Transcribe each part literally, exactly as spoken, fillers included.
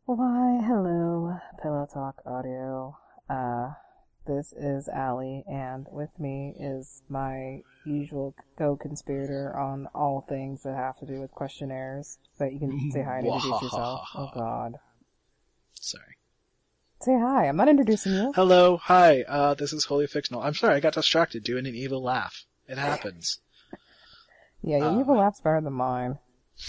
Why, hello, Pillow Talk Audio. Uh, this is Allie, and with me is my usual co-conspirator on all things that have to do with questionnaires. But you can say hi and introduce yourself. Oh God. Sorry. Say hi. I'm not introducing you. Hello, hi. Uh, this is Holy Fictional. I'm sorry, I got distracted doing an evil laugh. It happens. Yeah, your Uh, evil laugh's better than mine.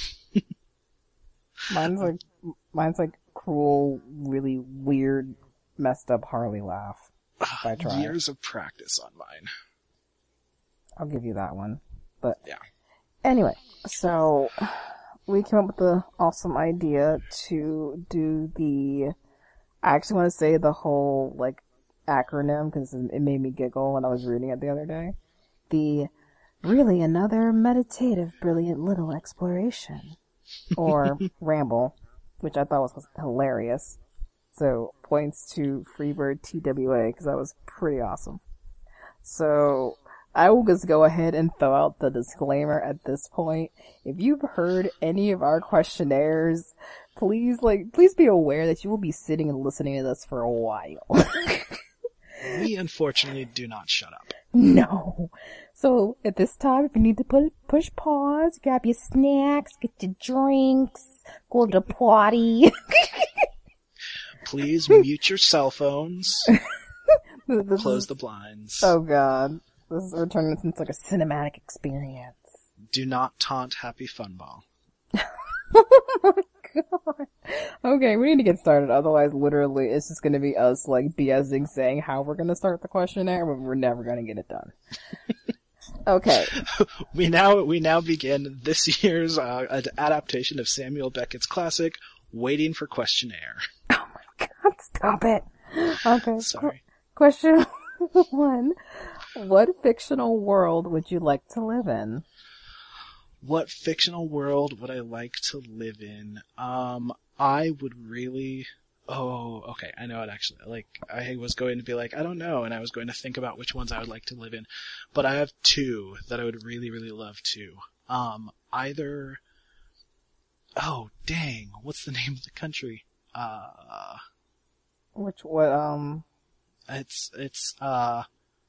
Mine's like, mine's like cruel, really weird, messed up Harley laugh. If I try. Years of practice on mine. I'll give you that one. But yeah. Anyway, so we came up with the awesome idea to do the. I actually want to say the whole like acronym because it made me giggle when I was reading it the other day. The really another meditative, brilliant little exploration. Or ramble, which I thought was, was hilarious. So points to Freebird T W A because that was pretty awesome. So I will just go ahead and throw out the disclaimer at this point. If you've heard any of our questionnaires, please like please be aware that you will be sitting and listening to this for a while. We unfortunately do not shut up. No. So at this time, if you need to put, push pause, grab your snacks, get your drinks, go to the potty. Please mute your cell phones. This Close is, the blinds. Oh God. This is, we're turning this into like a cinematic experience. Do not taunt Happy Funball. Oh my God. Okay, we need to get started. Otherwise, literally, it's just going to be us like BSing saying how we're going to start the questionnaire, but we're never going to get it done. Okay. We now we now begin this year's uh, adaptation of Samuel Beckett's classic, Waiting for Questionnaire. Oh my God! Stop it. Okay. Sorry. Qu- question one: what fictional world would you like to live in? What fictional world would I like to live in? Um, I would really... Oh, okay, I know it actually. Like, I was going to be like, I don't know, and I was going to think about which ones I would like to live in. But I have two that I would really, really love to. Um, either... Oh, dang, what's the name of the country? Uh... Which, what, um... It's, it's, uh...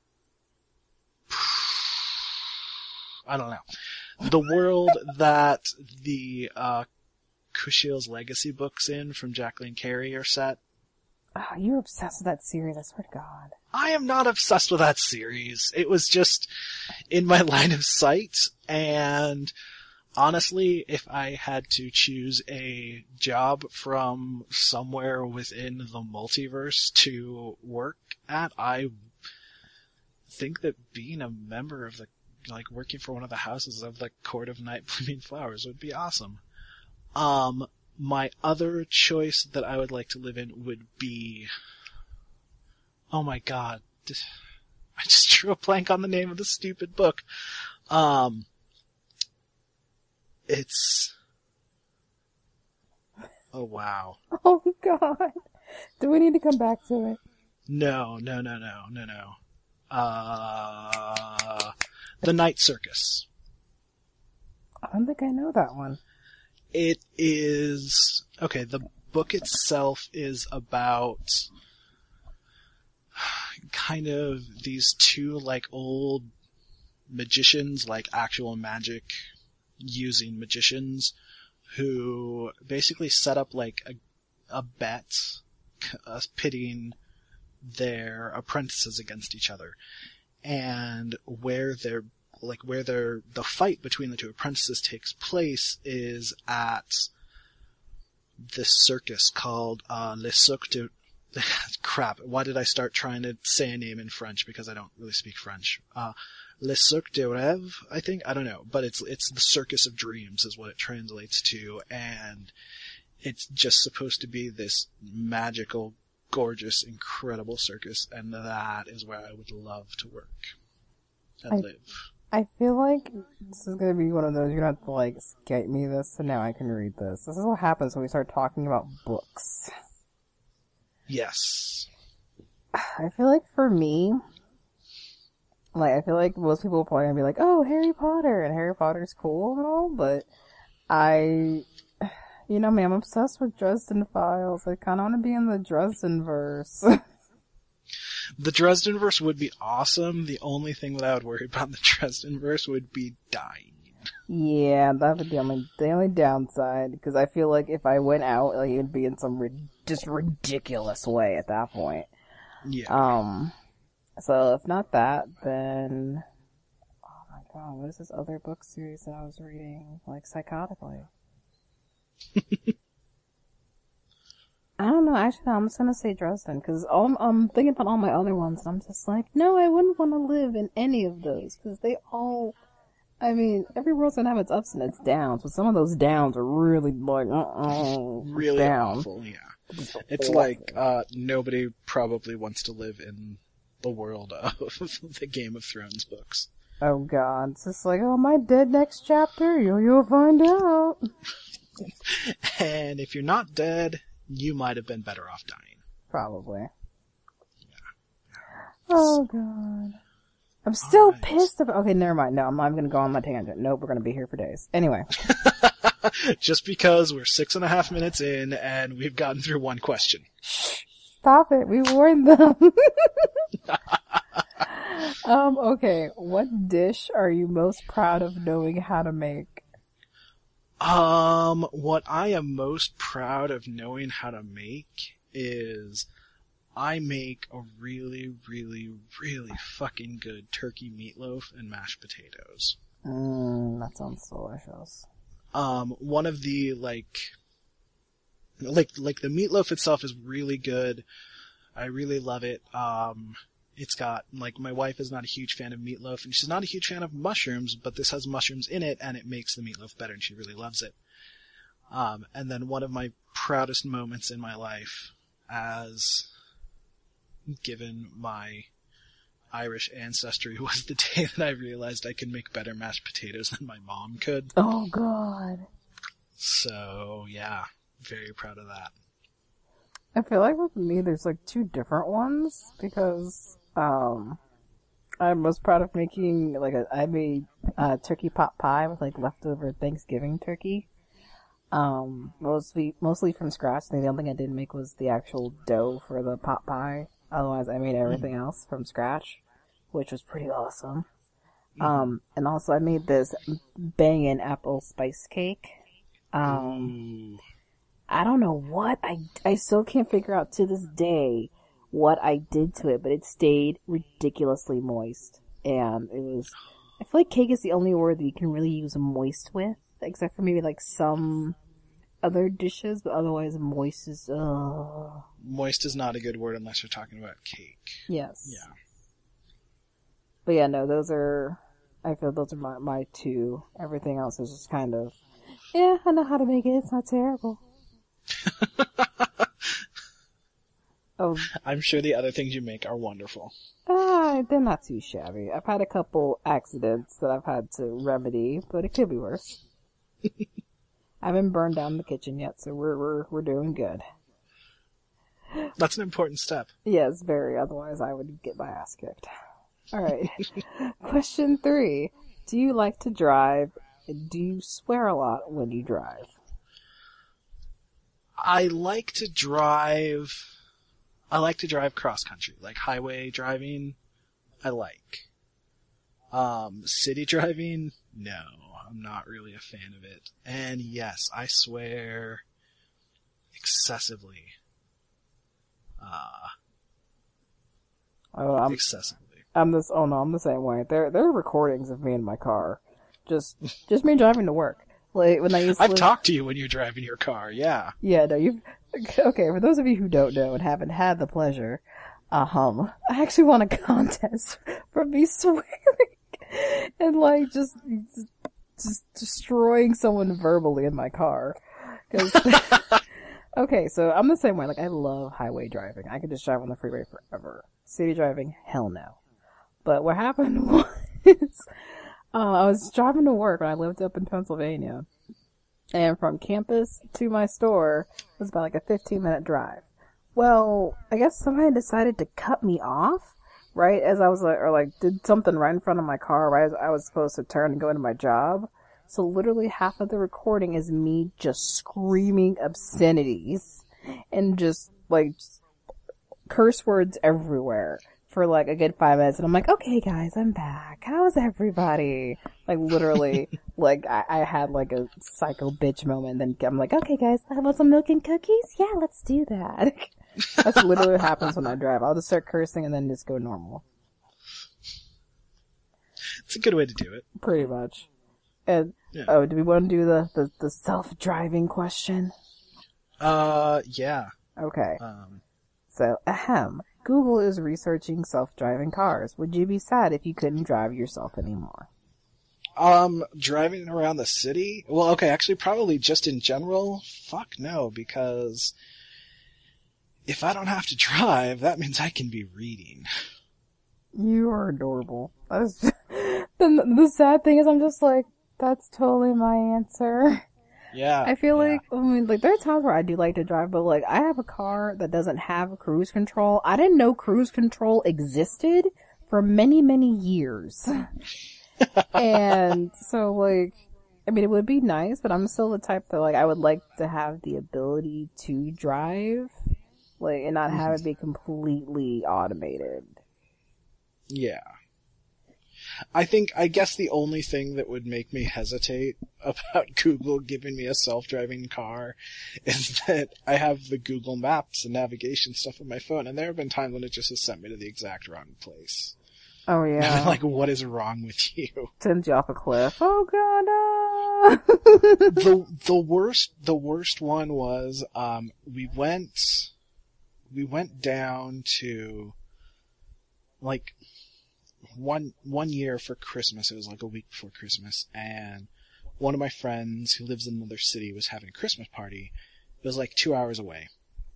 I don't know. The world that the uh, Kushiel's Legacy books in from Jacqueline Carey are set. Oh, you're obsessed with that series, I swear to God. I am not obsessed with that series. It was just in my line of sight, and honestly, if I had to choose a job from somewhere within the multiverse to work at, I think that being a member of the like working for one of the houses of the Court of Night Blooming Flowers would be awesome. Um, my other choice that I would like to live in would be, oh my God, I just drew a blank on the name of the stupid book. Um, it's, oh wow. Oh God. Do we need to come back to it? No, no, no, no, no, no. Uh, The Night Circus. I don't think I know that one. It is... Okay, the book itself is about kind of these two, like, old magicians, like actual magic using magicians, who basically set up, like, a, a bet uh, pitting their apprentices against each other. And where they're like where they're the fight between the two apprentices takes place is at this circus called uh Le Cirque de crap, why did I start trying to say a name in French because I don't really speak French. Uh Le Cirque de Rêve, I think, I don't know, but it's it's the Circus of Dreams is what it translates to, and it's just supposed to be this magical, gorgeous, incredible circus, and that is where I would love to work and I, live. I feel like this is going to be one of those, you're going to have to, like, Skype me this, so now I can read this. This is what happens when we start talking about books. Yes. I feel like for me, like, I feel like most people are probably going to be like, oh, Harry Potter, and Harry Potter's cool and all, but I, You know me, I'm obsessed with Dresden Files. I kind of want to be in the Dresden verse. The Dresden verse would be awesome. The only thing that I would worry about in the Dresden verse would be dying. Yeah, that would be the only, the only downside, because I feel like if I went out, like, it would be in some ri- just ridiculous way at that point. Yeah. Um, so if not that, then, oh my god, what is this other book series that I was reading, like, psychotically? I don't know, actually, no, I'm just gonna say Dresden, because I'm, I'm thinking about all my other ones, and I'm just like, no, I wouldn't want to live in any of those, because they all, I mean, every world's gonna have its ups and its downs, but some of those downs are really, like, uh-uh, really down. awful, yeah. It's like, uh, nobody probably wants to live in the world of the Game of Thrones books. Oh god, it's just like, oh, am I dead next chapter? You'll, you'll find out. And if you're not dead, you might have been better off dying. Probably. Yeah. Oh god. I'm still right. pissed about, okay, never mind. No, I'm not gonna go on my tangent. Nope, we're gonna be here for days. Anyway. Just because we're six and a half minutes in and we've gotten through one question. Stop it, we warned them. um, okay, what dish are you most proud of knowing how to make? Um, what I am most proud of knowing how to make is I make a really, really, really fucking good turkey meatloaf and mashed potatoes. Mmm, that sounds delicious. Um, one of the, like, like, like the meatloaf itself is really good. I really love it. Um, it's got, like, my wife is not a huge fan of meatloaf, and she's not a huge fan of mushrooms, but this has mushrooms in it, and it makes the meatloaf better, and she really loves it. Um, and then one of my proudest moments in my life, as given my Irish ancestry, was the day that I realized I could make better mashed potatoes than my mom could. Oh god. So, yeah, very proud of that. I feel like with me there's like two different ones, because um I'm most proud of making like a I made uh turkey pot pie with like leftover Thanksgiving turkey. Um mostly mostly from scratch. The only thing I didn't make was the actual dough for the pot pie. Otherwise I made everything mm. else from scratch, which was pretty awesome. Mm. Um and also I made this bangin' apple spice cake. Um Ooh. I don't know what I, I still can't figure out to this day what I did to it, but it stayed ridiculously moist. And it was, I feel like cake is the only word that you can really use moist with, except for maybe like some other dishes, but otherwise moist is, ugh. Moist is not a good word unless you're talking about cake. Yes. Yeah. But yeah, no, those are, I feel those are my, my two. Everything else is just kind of, yeah, I know how to make it, it's not terrible. Oh, I'm sure the other things you make are wonderful. Uh, they're not too shabby. I've had a couple accidents that I've had to remedy, but it could be worse. I haven't burned down the kitchen yet, so we're we're we're doing good. That's an important step. Yes, very. Otherwise, I would get my ass kicked. All right. Question three: do you like to drive? Do you swear a lot when you drive? I like to drive, I like to drive cross country, like highway driving, I like. Um, city driving, no, I'm not really a fan of it. And yes, I swear excessively. Uh, oh, I'm, excessively. I'm this, oh no, I'm the same way. There, there are recordings of me in my car. Just, just me driving to work. Like, when I used to I've live... talked to you when you're driving your car, yeah. Yeah, no, you've... Okay, for those of you who don't know and haven't had the pleasure, um, I actually won a contest for me swearing and, like, just, just, just destroying someone verbally in my car. Cause, okay, so I'm the same way. Like, I love highway driving. I could just drive on the freeway forever. City driving, hell no. But what happened was... Uh, I was driving to work when I lived up in Pennsylvania, and from campus to my store was about like a fifteen minute drive. Well, I guess somebody decided to cut me off, right as I was like, or like did something right in front of my car, right as I was supposed to turn and go into my job. So literally half of the recording is me just screaming obscenities and just like curse words everywhere for like a good five minutes. And I'm like, okay guys, I'm back. How's everybody? Like literally, like I, I had like a psycho bitch moment. And then I'm like, okay guys, I want some milk and cookies? Yeah, let's do that. That's literally what happens when I drive. I'll just start cursing and then just go normal. It's a good way to do it. Pretty much. And, yeah. oh, do we want to do the, the, the self-driving question? Uh, yeah. Okay. Um, so, ahem. Google is researching self-driving cars. Would you be sad if you couldn't drive yourself anymore? Um, driving around the city? Well, okay, actually probably just in general, fuck no, because if I don't have to drive, that means I can be reading. You are adorable. That's just, the, the sad thing is I'm just like, that's totally my answer. Yeah. I feel yeah. like, I mean, like, there are times where I do like to drive, but like, I have a car that doesn't have cruise control. I didn't know cruise control existed for many, many years. And so, like, I mean, it would be nice, but I'm still the type that, like, I would like to have the ability to drive, like, and not have it be completely automated. Yeah. I think, I guess the only thing that would make me hesitate about Google giving me a self-driving car is that I have the Google Maps and navigation stuff on my phone, and there have been times when it just has sent me to the exact wrong place. Oh, yeah. And I'm like, what is wrong with you? Sends you off a cliff. Oh, God, no. the, the worst, the worst one was, um, we went, we went down to, like, one, one year for Christmas. It was like a week before Christmas, and one of my friends who lives in another city was having a Christmas party. It was like two hours away.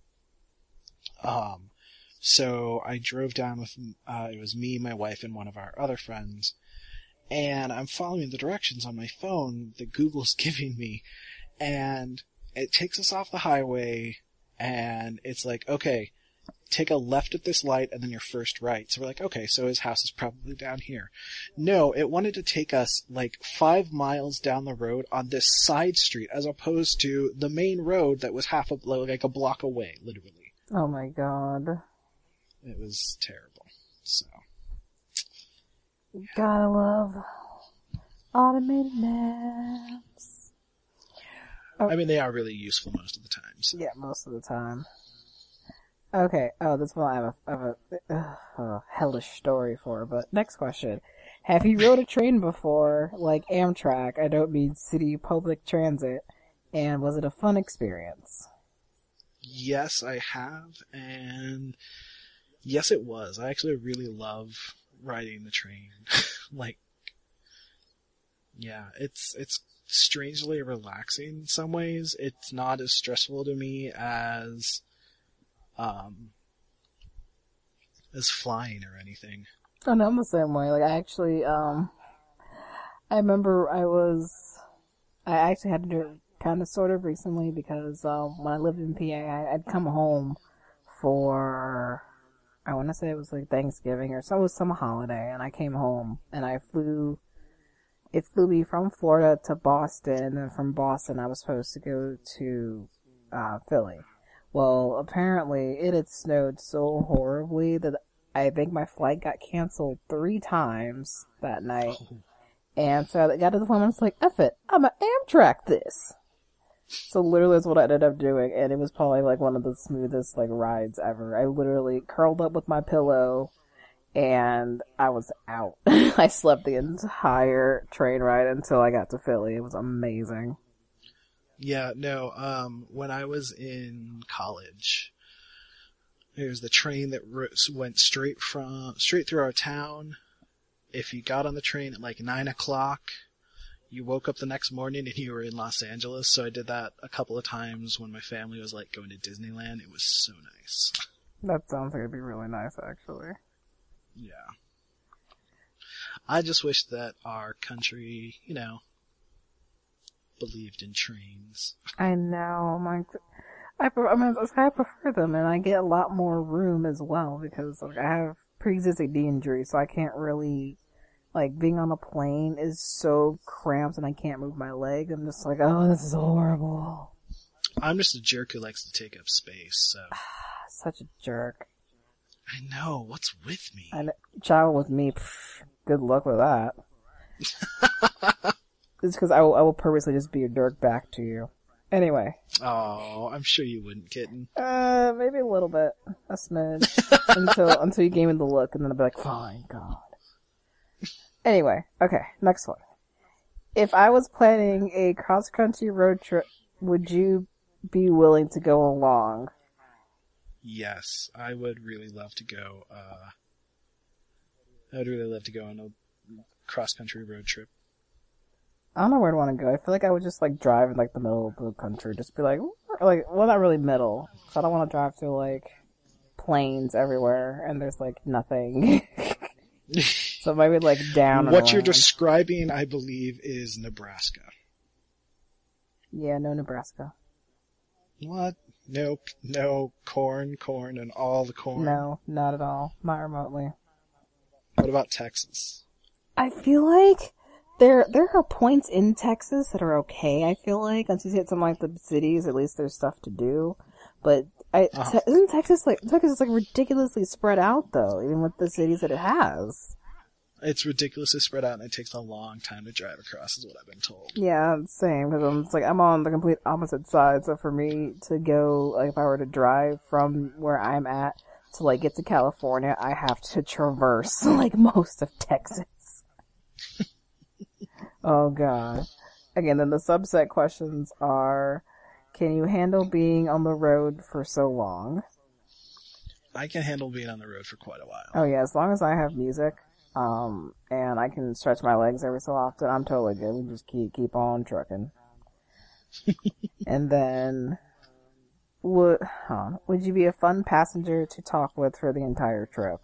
Um, so I drove down with, uh, it was me, my wife, and one of our other friends, and I'm following the directions on my phone that Google's giving me, and it takes us off the highway, and it's like, okay, take a left at this light and then your first right. So we're like, okay, so his house is probably down here. No, it wanted to take us like five miles down the road on this side street as opposed to the main road that was half a, like a block away, literally. Oh my God. It was terrible. So. Yeah. Gotta love automated maps. Oh. I mean, they are really useful most of the time. So. Yeah, most of the time. Okay, oh, this one I have a, I have a, uh, a hellish story for, but next question. Have you rode a train before, like Amtrak? I don't mean city public transit. And was it a fun experience? Yes, I have, and yes, it was. I actually really love riding the train. Like, yeah, it's, it's strangely relaxing in some ways. It's not as stressful to me as, um, as flying or anything. Oh no, I'm the same way. Like, I actually, um, I remember I was, I actually had to do it kind of sort of recently because, um, when I lived in P A, I, I'd come home for, I want to say it was like Thanksgiving or so, it was some holiday, and I came home and I flew, it flew me from Florida to Boston, and then from Boston I was supposed to go to, uh, Philly. Well, apparently it had snowed so horribly that I think my flight got canceled three times that night. Oh. And so I got to the point where I was like, F it, I'm gonna Amtrak this. So literally that's what I ended up doing, and it was probably like one of the smoothest like rides ever. I literally curled up with my pillow, and I was out. I slept the entire train ride until I got to Philly. It was amazing. Yeah, no, um, when I was in college, there's the train that went straight from, straight through our town. If you got on the train at like nine o'clock, you woke up the next morning and you were in Los Angeles. So I did that a couple of times when my family was like going to Disneyland. It was so nice. That sounds like it'd be really nice, actually. Yeah. I just wish that our country, you know, believed in trains. I know. My, I, I mean, I prefer them, and I get a lot more room as well because like, I have pre-existing knee injury, so I can't really Like, being on a plane is so cramped and I can't move my leg. I'm just like, oh, this is horrible. I'm just a jerk who likes to take up space, so. Such a jerk. I know. What's with me? I know, travel with me. Pff, good luck with that. It's because I will, I will purposely just be a jerk back to you. Anyway. Oh, I'm sure you wouldn't, kitten. Uh, maybe a little bit. A smidge. until, until you gave me the look, and then I'll be like, fine, God. Anyway, okay, next one. If I was planning a cross-country road trip, would you be willing to go along? Yes, I would really love to go, uh, I would really love to go on a cross-country road trip. I don't know where to want to go. I feel like I would just, like, drive in, like, the middle of the country. Just be like, like, well, not really middle. So I don't want to drive through, like, plains everywhere, and there's, like, nothing. So maybe, like, down What and you're around. describing, I believe, is Nebraska. Yeah, no Nebraska. What? Nope. No. Corn, corn, and all the corn. No, not at all. Not remotely. What about Texas? I feel like there there are points in Texas that are okay, I feel like. Once you hit some like the cities, at least there's stuff to do. But I, Uh-huh. te- isn't Texas like, Texas is like ridiculously spread out though, even with the cities that it has. It's ridiculously spread out, and it takes a long time to drive across, is what I've been told. Yeah, same, because I'm just like, I'm on the complete opposite side, so for me to go, like if I were to drive from where I'm at to like get to California, I have to traverse like most of Texas. Oh god. Again, then the subset questions are, can you handle being on the road for so long? I can handle being on the road for quite a while. Oh yeah, as long as I have music, um, and I can stretch my legs every so often, I'm totally good. We just keep, keep on trucking. And then, would, huh, would you be a fun passenger to talk with for the entire trip?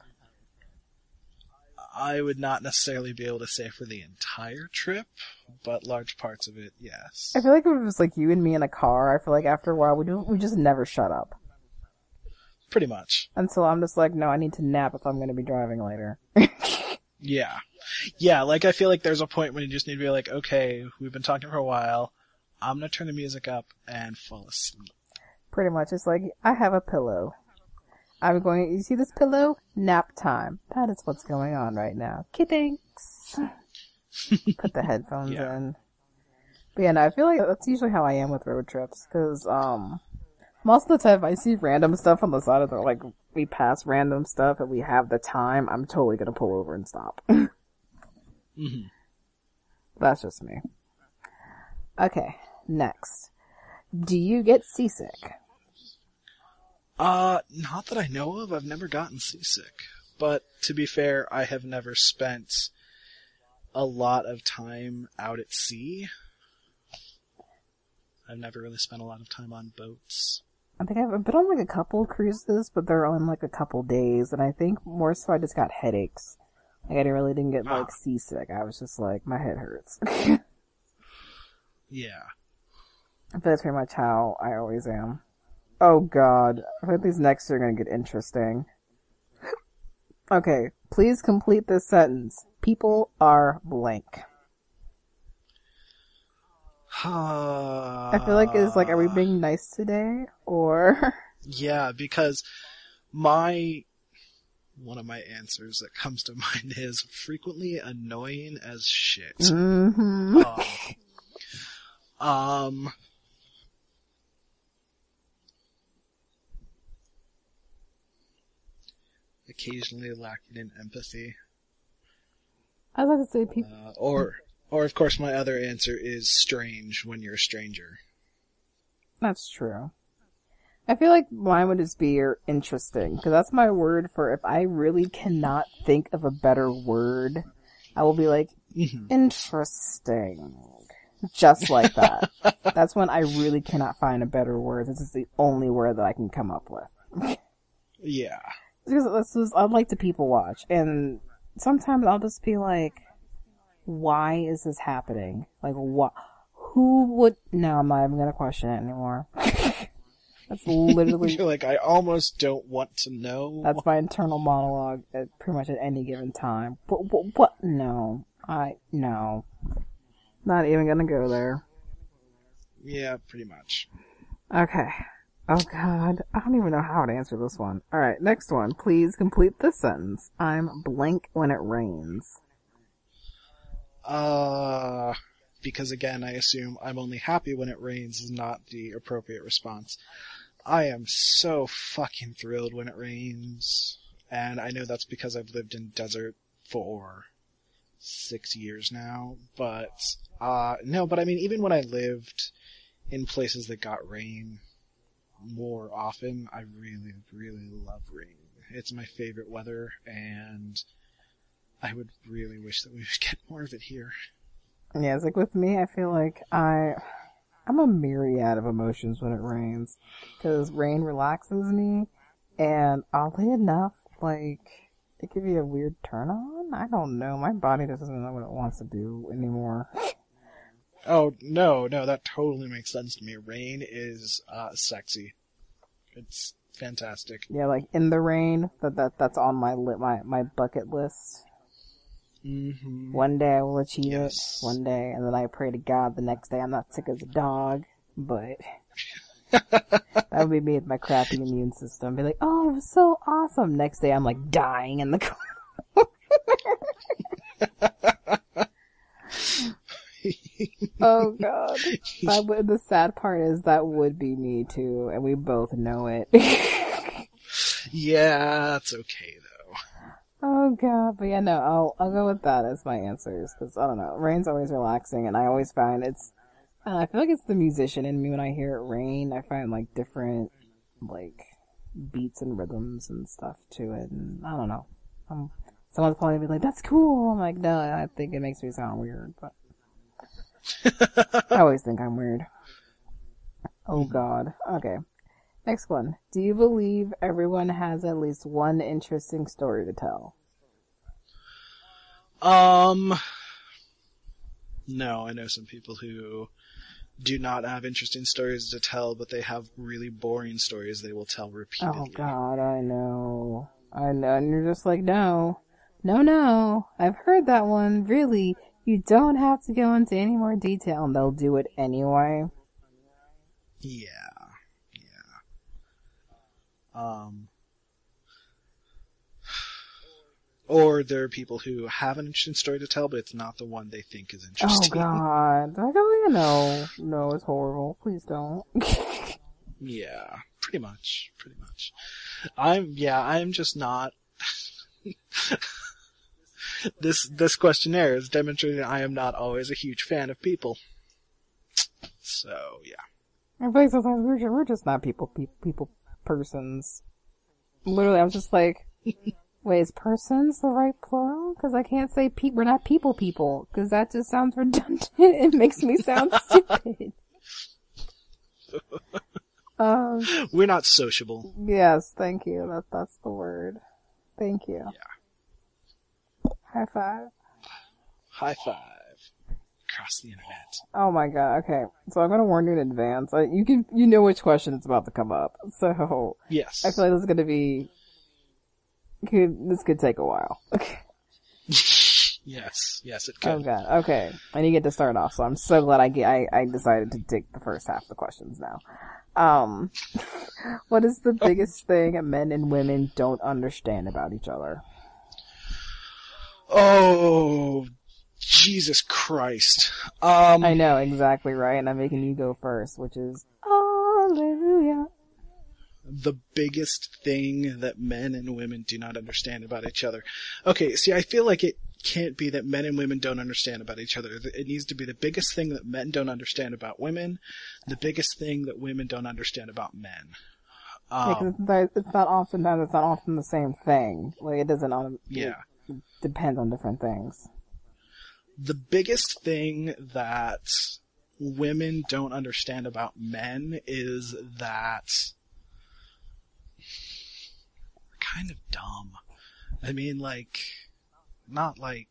I would not necessarily be able to say for the entire trip, but large parts of it, yes. I feel like if it was like you and me in a car, I feel like after a while we do, we just never shut up. Pretty much. Until I'm just like, no, I need to nap if I'm going to be driving later. Yeah. Yeah, like I feel like there's a point when you just need to be like, okay, we've been talking for a while, I'm gonna turn the music up and fall asleep. Pretty much. It's like, I have a pillow. I'm going, you see this pillow? Nap time. That is what's going on right now. Kiddings. Put the headphones Yeah. in. But yeah, no, I feel like that's usually how I am with road trips, cause, um, most of the time if I see random stuff on the side of the, like, we pass random stuff and we have the time, I'm totally gonna pull over and stop. Mm-hmm. That's just me. Okay, next. Do you get seasick? Uh, not that I know of. I've never gotten seasick. But to be fair, I have never spent a lot of time out at sea. I've never really spent a lot of time on boats. I think I've been on like a couple cruises, but they're on like a couple days, and I think more so I just got headaches. Like I really didn't get like Ah. seasick. I was just like, my head hurts. Yeah. But that's pretty much how I always am. Oh god. I think these next are gonna get interesting. Okay, please complete this sentence. People are blank. I feel like it's like, are we being nice today? Or... Yeah, because my... One of my answers that comes to mind is frequently annoying as shit. mm-hmm. Um... um occasionally lacking in empathy. I was about to say people... Uh, or, or of course my other answer is strange when you're a stranger. That's true. I feel like mine would just be interesting, because that's my word for if I really cannot think of a better word, I will be like, Mhm. interesting. Just like that. That's when I really cannot find a better word. This is the only word that I can come up with. Yeah. Because this is, I like to people watch, and sometimes I'll just be like, why is this happening? Like, what? Who would? No, I'm not even gonna question it anymore. That's literally... You're like, I almost don't want to know. That's my internal monologue at pretty much at any given time. What? What? what? No. I... No. Not even gonna go there. Yeah, pretty much. Okay. Oh god. I don't even know how to answer this one. Alright, next one. Please complete this sentence. I'm blank when it rains. Uh... Because again, I assume I'm only happy when it rains is not the appropriate response. I am so fucking thrilled when it rains. And I know that's because I've lived in desert for six years now. But, uh, no, but I mean, even when I lived in places that got rain more often, I really, really love rain. It's my favorite weather, and I would really wish that we would get more of it here. Yeah, it's like with me, I feel like I, I'm a myriad of emotions when it rains. Because rain relaxes me, and oddly enough, like, it could be a weird turn on? I don't know. My body doesn't know what it wants to do anymore. Oh, no, no, that totally makes sense to me. Rain is, uh, sexy. It's fantastic. Yeah, like, in the rain, that, that that's on my li- my, my bucket list. Mm-hmm. One day I will achieve Yes. it. One day, and then I pray to God the next day I'm not sick as a dog. But that would be me with my crappy immune system. Be like, oh, it was so awesome. Next day I'm like dying in the car. Oh god. That would, the sad part is that would be me too, and we both know it. Yeah, it's okay though. Oh god, but yeah, no, I'll I'll go with that as my answers, because I don't know, rain's always relaxing, and I always find it's, I don't know, I feel like it's the musician in me when I hear it rain. I find like different like beats and rhythms and stuff to it, and I don't know. Um, someone's probably be like, "That's cool." I'm like, no, I think it makes me sound weird, but I always think I'm weird. Oh god. Okay. Next one. Do you believe everyone has at least one interesting story to tell? Um, no, I know some people who do not have interesting stories to tell, but they have really boring stories they will tell repeatedly. Oh god, I know. I know, and you're just like, no. No, no. I've heard that one. Really, you don't have to go into any more detail, and they'll do it anyway. Yeah. Um, or there are people who have an interesting story to tell, but it's not the one they think is interesting. Oh god. Like, oh yeah, no. No, it's horrible. Please don't. Yeah, pretty much, pretty much. I'm, yeah, I'm just not, this, this questionnaire is demonstrating I am not always a huge fan of people. So, yeah. I feel like sometimes we're just, we're just not people, people, people, persons. Literally, I'm just like, wait, is persons the right plural? Because I can't say pe- we're not people people, because that just sounds redundant. It makes me sound stupid. um, We're not sociable. Yes, thank you. That That's the word. Thank you. Yeah. High five. High five. Across the internet. Oh my god, okay. So I'm gonna warn you in advance. Uh, you can, you know which question is about to come up. So, Yes. I feel like this is gonna be, could, this could take a while. Okay. Yes, yes, it could. Oh god, okay. And you get to start off, so I'm so glad I get, I, I decided to take the first half of the questions now. Um, what is the biggest thing men and women don't understand about each other? Oh, Jesus Christ. Um, I know, exactly right, and I'm making you go first, which is, Hallelujah. The biggest thing that men and women do not understand about each other. Okay, see, I feel like it can't be that men and women don't understand about each other. It needs to be the biggest thing that men don't understand about women, the biggest thing that women don't understand about men. Um, Yeah, 'cause it's not, it's not often, it's not often the same thing. Like, it doesn't, um, yeah. it depends on different things. The biggest thing that women don't understand about men is that we're kind of dumb. I mean, like, not like,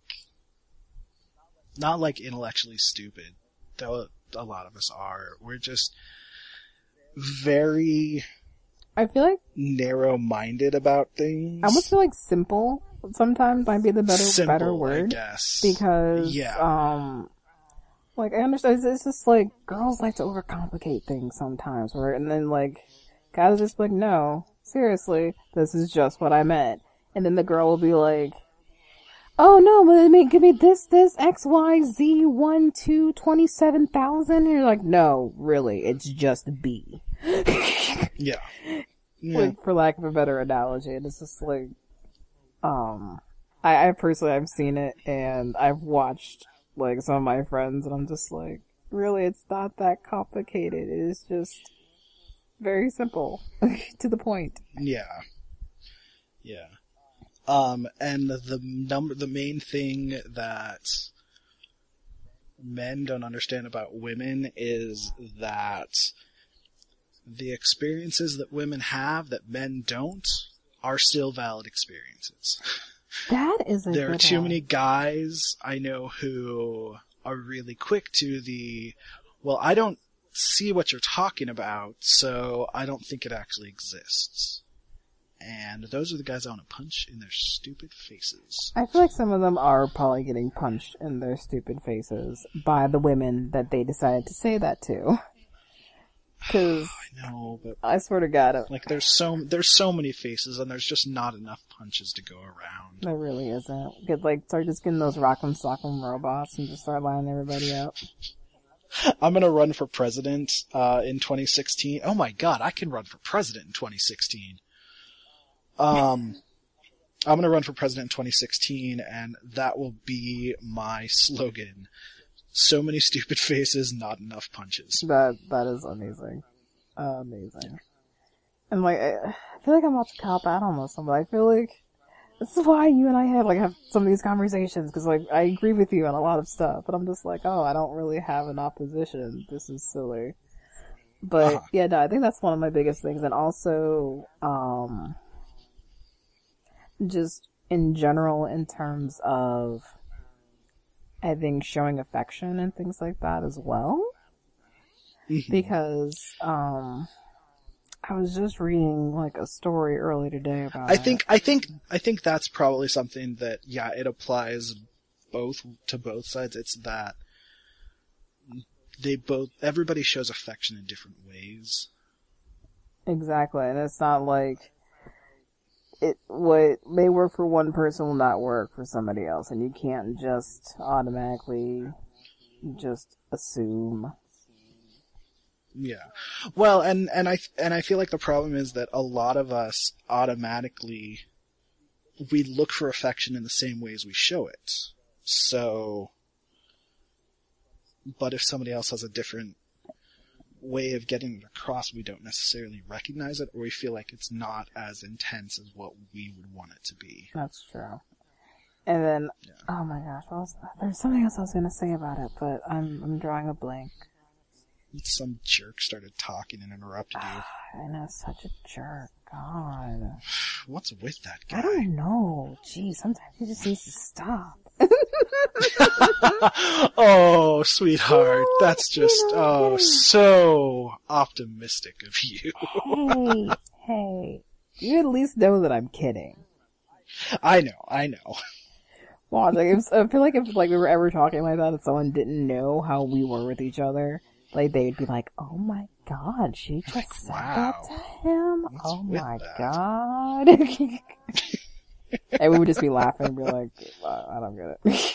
not like intellectually stupid, though a lot of us are. We're just very I feel like narrow-minded about things. I almost feel like simple sometimes might be the better Simple, better word. I guess. Because Yeah. um like I understand it's just like girls like to overcomplicate things sometimes, right? And then like guys are just like, no, seriously, this is just what I meant. And then the girl will be like, oh no, but it may give me this, this, X, Y, Z, one, two, twenty-seven thousand. And you're like, no, really, it's just B. Yeah. Yeah. Like, for lack of a better analogy. And it's just like, um, I, I personally, I've seen it and I've watched, like, some of my friends and I'm just like, really, it's not that complicated. It is just very simple. To the point. Yeah. Yeah. Um, and the number, the main thing that men don't understand about women is that the experiences that women have that men don't are still valid experiences. That is a There are good too one. many guys I know who are really quick to the, well, I don't see what you're talking about, so I don't think it actually exists. And those are the guys I want to punch in their stupid faces. I feel like some of them are probably getting punched in their stupid faces by the women that they decided to say that to. Cause I know, but I swear to God, it, like there's so there's so many faces, and there's just not enough punches to go around. there really isn't. Get like start just getting those rock'em sock'em robots and just start lining everybody up. I'm gonna run for president uh, in twenty sixteen. Oh my God, I can run for president in twenty sixteen. Um, I'm gonna run for president in twenty sixteen, and that will be my slogan. So many stupid faces, not enough punches. That that is amazing, uh, amazing. And like, I, I feel like I'm about to cop out on this one, but I feel like this is why you and I have like have some of these conversations because like I agree with you on a lot of stuff, but I'm just like, oh, I don't really have an opposition. This is silly. But Uh-huh. yeah, no, I think that's one of my biggest things, and also, um, just in general in terms of, I think showing affection and things like that as well. Mhm. Because, um, I was just reading like a story earlier today about I it. think I think I think that's probably something that yeah, it applies both to both sides. It's that they both everybody shows affection in different ways. Exactly, and it's not like it what may work for one person will not work for somebody else, and you can't just automatically just assume. Yeah. Well, and and I and I feel like the problem is that a lot of us automatically we look for affection in the same ways we show it. So, but if somebody else has a different way of getting it across, we don't necessarily recognize it, or we feel like it's not as intense as what we would want it to be. That's true. And then, Yeah. oh my gosh, what was, there's something else I was gonna say about it, but I'm I'm drawing a blank. Some jerk started talking and interrupted you. I know, such a jerk. God. What's with that guy? I don't know. Gee, sometimes he just needs to stop. Oh, sweetheart, Oh, that's you just, know, oh, hey. so optimistic of you. Hey, hey. You at least know that I'm kidding. I know, I know. Watch, like, if, I feel like if like we were ever talking like that and someone didn't know how we were with each other, like they'd be like, "Oh my God, she just Like, said wow. that to him. What's Oh with my that?" God." And we would just be laughing and be like, uh, "I don't get it."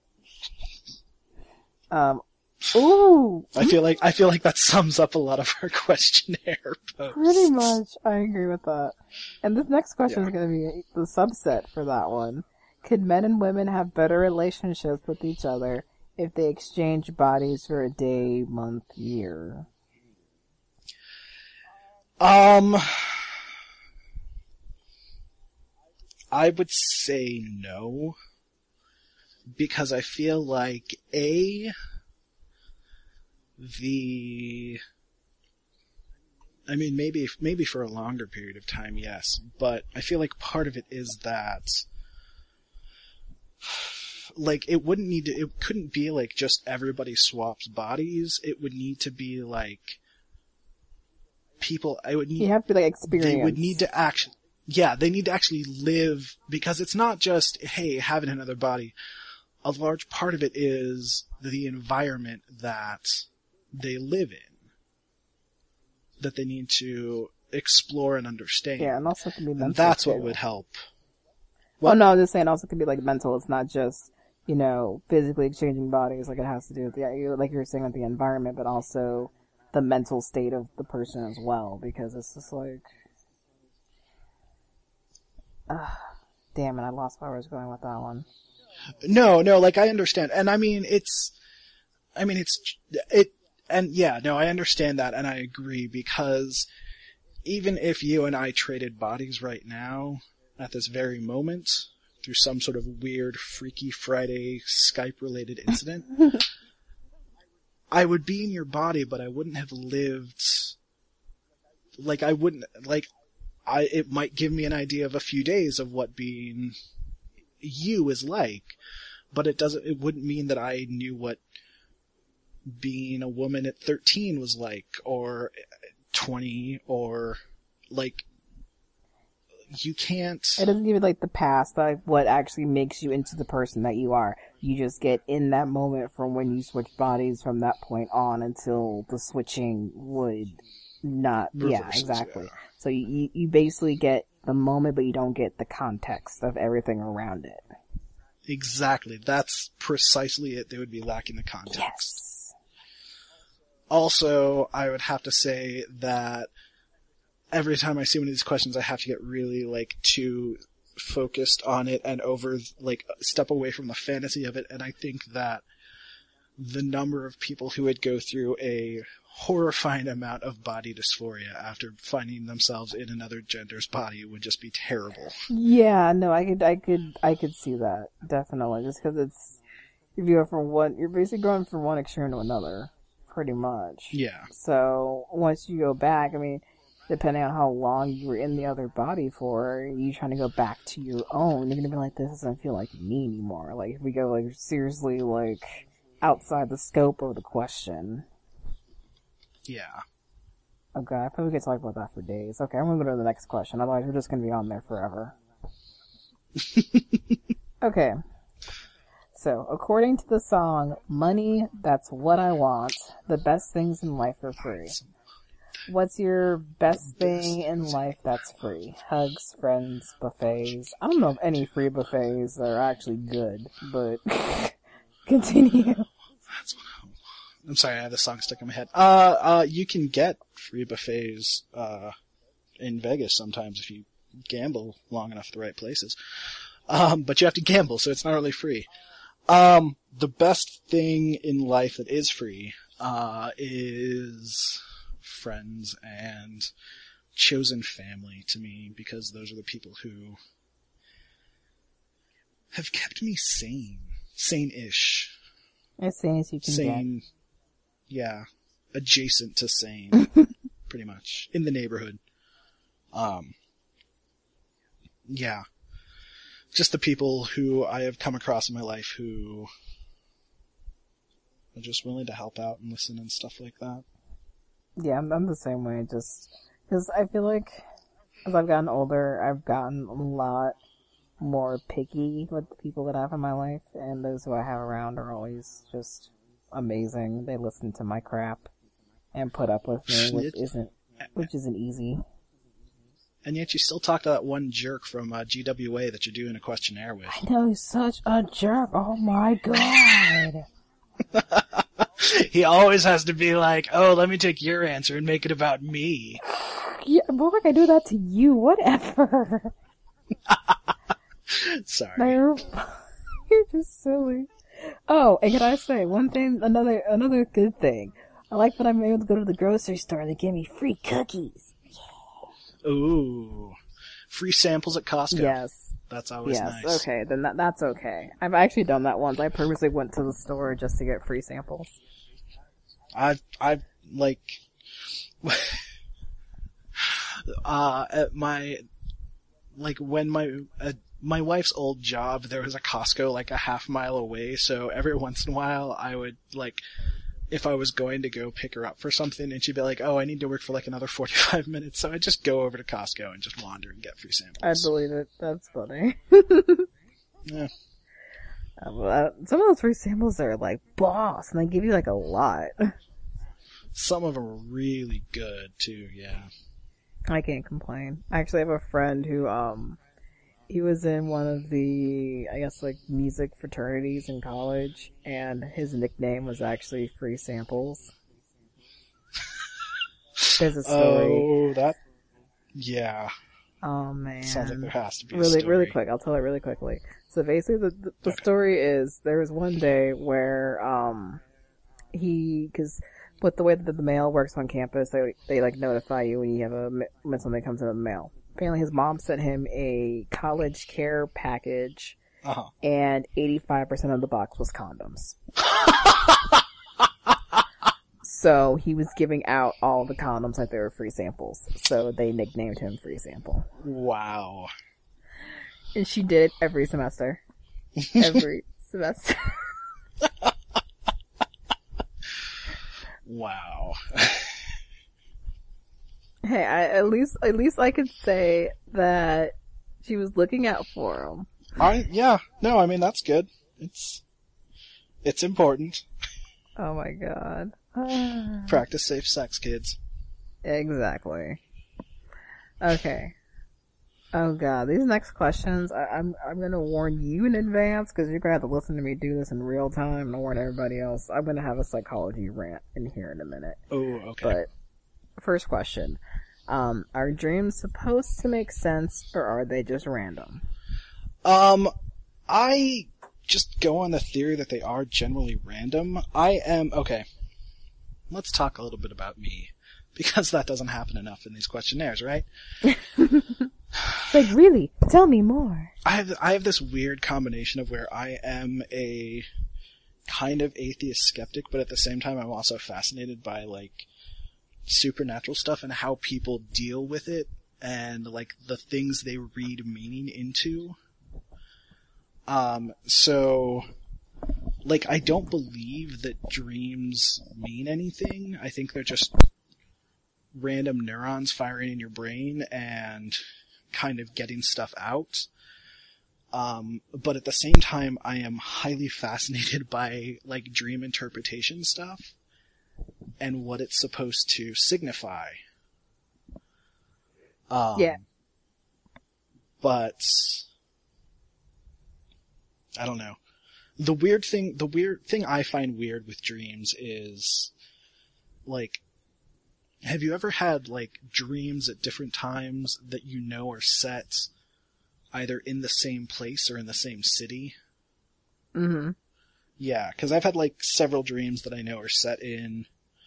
um, ooh, I feel like, I feel like that sums up a lot of our questionnaire posts. pretty much. I agree with that. And this next question Yeah. is going to be the subset for that one. Could men and women have better relationships with each other if they exchange bodies for a day, month, year? Um, I would say no, because I feel like A, the, I mean, maybe, maybe for a longer period of time, yes, but I feel like part of it is that, like, it wouldn't need to, it couldn't be like just everybody swaps bodies, it would need to be like, people, I would need, You have to be like experience. they would need to actually, yeah, they need to actually live, because it's not just, hey, having another body. A large part of it is the environment that they live in, that they need to explore and understand. Yeah, and also it can be mental. And that's too. what would help. Well, no, I'm just saying also could be like mental. It's not just, you know, physically exchanging bodies. Like it has to do with the, like you were saying, with the environment, but also the mental state of the person as well. Because it's just like, uh, damn it, I lost where I was going with that one. No, no, like I understand. And I mean, it's, I mean, it's, it, and yeah, no, I understand that and I agree, because even if you and I traded bodies right now, at this very moment, through some sort of weird Freaky Friday Skype-related incident, I would be in your body, but I wouldn't have lived, like I wouldn't, like, I, it might give me an idea of a few days of what being you is like, but it doesn't, it wouldn't mean that I knew what being a woman at thirteen was like, or twenty, or, like, you can't... It doesn't give you, like, the past, like, what actually makes you into the person that you are. You just get in that moment from when you switch bodies from that point on until the switching would not... Reverses, yeah, exactly. Yeah. So you, you basically get the moment, but you don't get the context of everything around it. Exactly. That's precisely it. They would be lacking the context. Yes. Also, I would have to say that every time I see one of these questions, I have to get really, like, too focused on it and over, like, step away from the fantasy of it. And I think that the number of people who would go through a horrifying amount of body dysphoria after finding themselves in another gender's body would just be terrible. Yeah, no, I could, I could, I could see that. Definitely. Just because it's, if you go from one, you're basically going from one extreme to another. Pretty much. Yeah. So, once you go back, I mean, depending on how long you were in the other body for, you trying to go back to your own, you're gonna be like, this doesn't feel like me anymore. Like, if we go, like, seriously, like, outside the scope of the question. Yeah. Okay, I probably could talk about that for days. Okay, I'm gonna go to the next question, otherwise we're just gonna be on there forever. Okay. So, according to the song, Money, That's What I Want, the best things in life are free. What's your best thing in life that's free? Hugs, friends, buffets. I don't know of any free buffets that are actually good, but continue. That's what I want. I'm sorry, I have the song stuck in my head. Uh, uh, you can get free buffets, uh, in Vegas sometimes if you gamble long enough at the right places. Um, but you have to gamble, so it's not really free. Um, the best thing in life that is free, uh, is friends and chosen family to me, because those are the people who have kept me sane. Sane-ish. As sane as you can Sane, get. Yeah. Adjacent to sane. Pretty much. In the neighborhood. Um, yeah. Just the people who I have come across in my life who are just willing to help out and listen and stuff like that. Yeah, I'm, I'm the same way, just, cause I feel like, as I've gotten older, I've gotten a lot more picky with the people that I have in my life, and those who I have around are always just amazing. They listen to my crap and put up with me, which isn't, which isn't easy. And yet you still talk to that one jerk from uh, G W A that you're doing a questionnaire with. I know, he's such a jerk. Oh my god. He always has to be like, oh, let me take your answer and make it about me. Yeah, but like I do that to you, whatever. Sorry. No, you're, you're just silly. Oh, and can I say one thing, another, another good thing. I like when I'm able to go to the grocery store and they give me free cookies. Yeah. Ooh. Free samples at Costco. Yes. That's always yes, nice. Okay, then that, that's okay. I've actually done that once. I purposely went to the store just to get free samples. I, I, like, uh, at my, like, when my, uh, my wife's old job, there was a Costco, like, a half mile away, so every once in a while, I would, like, if I was going to go pick her up for something, and she'd be like, "Oh, I need to work for like another forty-five minutes," so I'd just go over to Costco and just wander and get free samples. I believe it. That's funny. Yeah. Uh, well, some of those free samples are like boss, and they give you like a lot. Some of them are really good too. Yeah. I can't complain. I actually have a friend who, um, he was in one of the, I guess, like, music fraternities in college, and his nickname was actually Free Samples. There's a story. Oh, that... Yeah. Oh, man. Sounds like there has to be a Really, story. really quick. I'll tell it really quickly. So basically, the, the, the Okay. story is, there was one day where, um, he, cause with the way that the mail works on campus, they, they, like, notify you when you have a, when something comes in the mail. Apparently his mom sent him a college care package, Uh-huh. and eighty-five percent of the box was condoms. So he was giving out all the condoms like they were free samples. So they nicknamed him Free Sample. Wow. And she did it every semester. Every semester. Wow. Hey, I, at least at least I could say that she was looking out for him. I yeah. No, I mean that's good. It's it's important. Oh my god. Practice safe sex, kids. Exactly. Okay. Oh god, these next questions, I, I'm I'm gonna warn you in advance because you're gonna have to listen to me do this in real time and warn everybody else. I'm gonna have a psychology rant in here in a minute. Oh, okay. But first question: um, are dreams supposed to make sense or are they just random? Um, I just go on the theory that they are generally random. I am okay. Let's talk a little bit about me because that doesn't happen enough in these questionnaires, right? Like, really? Tell me more. I have I have this weird combination of where I am a kind of atheist skeptic, but at the same time I'm also fascinated by like supernatural stuff and how people deal with it and like the things they read meaning into. Um, so like I don't believe that dreams mean anything. I think they're just random neurons firing in your brain and kind of getting stuff out. Um, but at the same time, I am highly fascinated by, like, dream interpretation stuff and what it's supposed to signify. Um, Yeah. But, I don't know. The weird thing, the weird thing I find weird with dreams is, like, have you ever had, like, dreams at different times that you know are set either in the same place or in the same city? Mm-hmm. Yeah, because I've had, like, several dreams that I know are set in...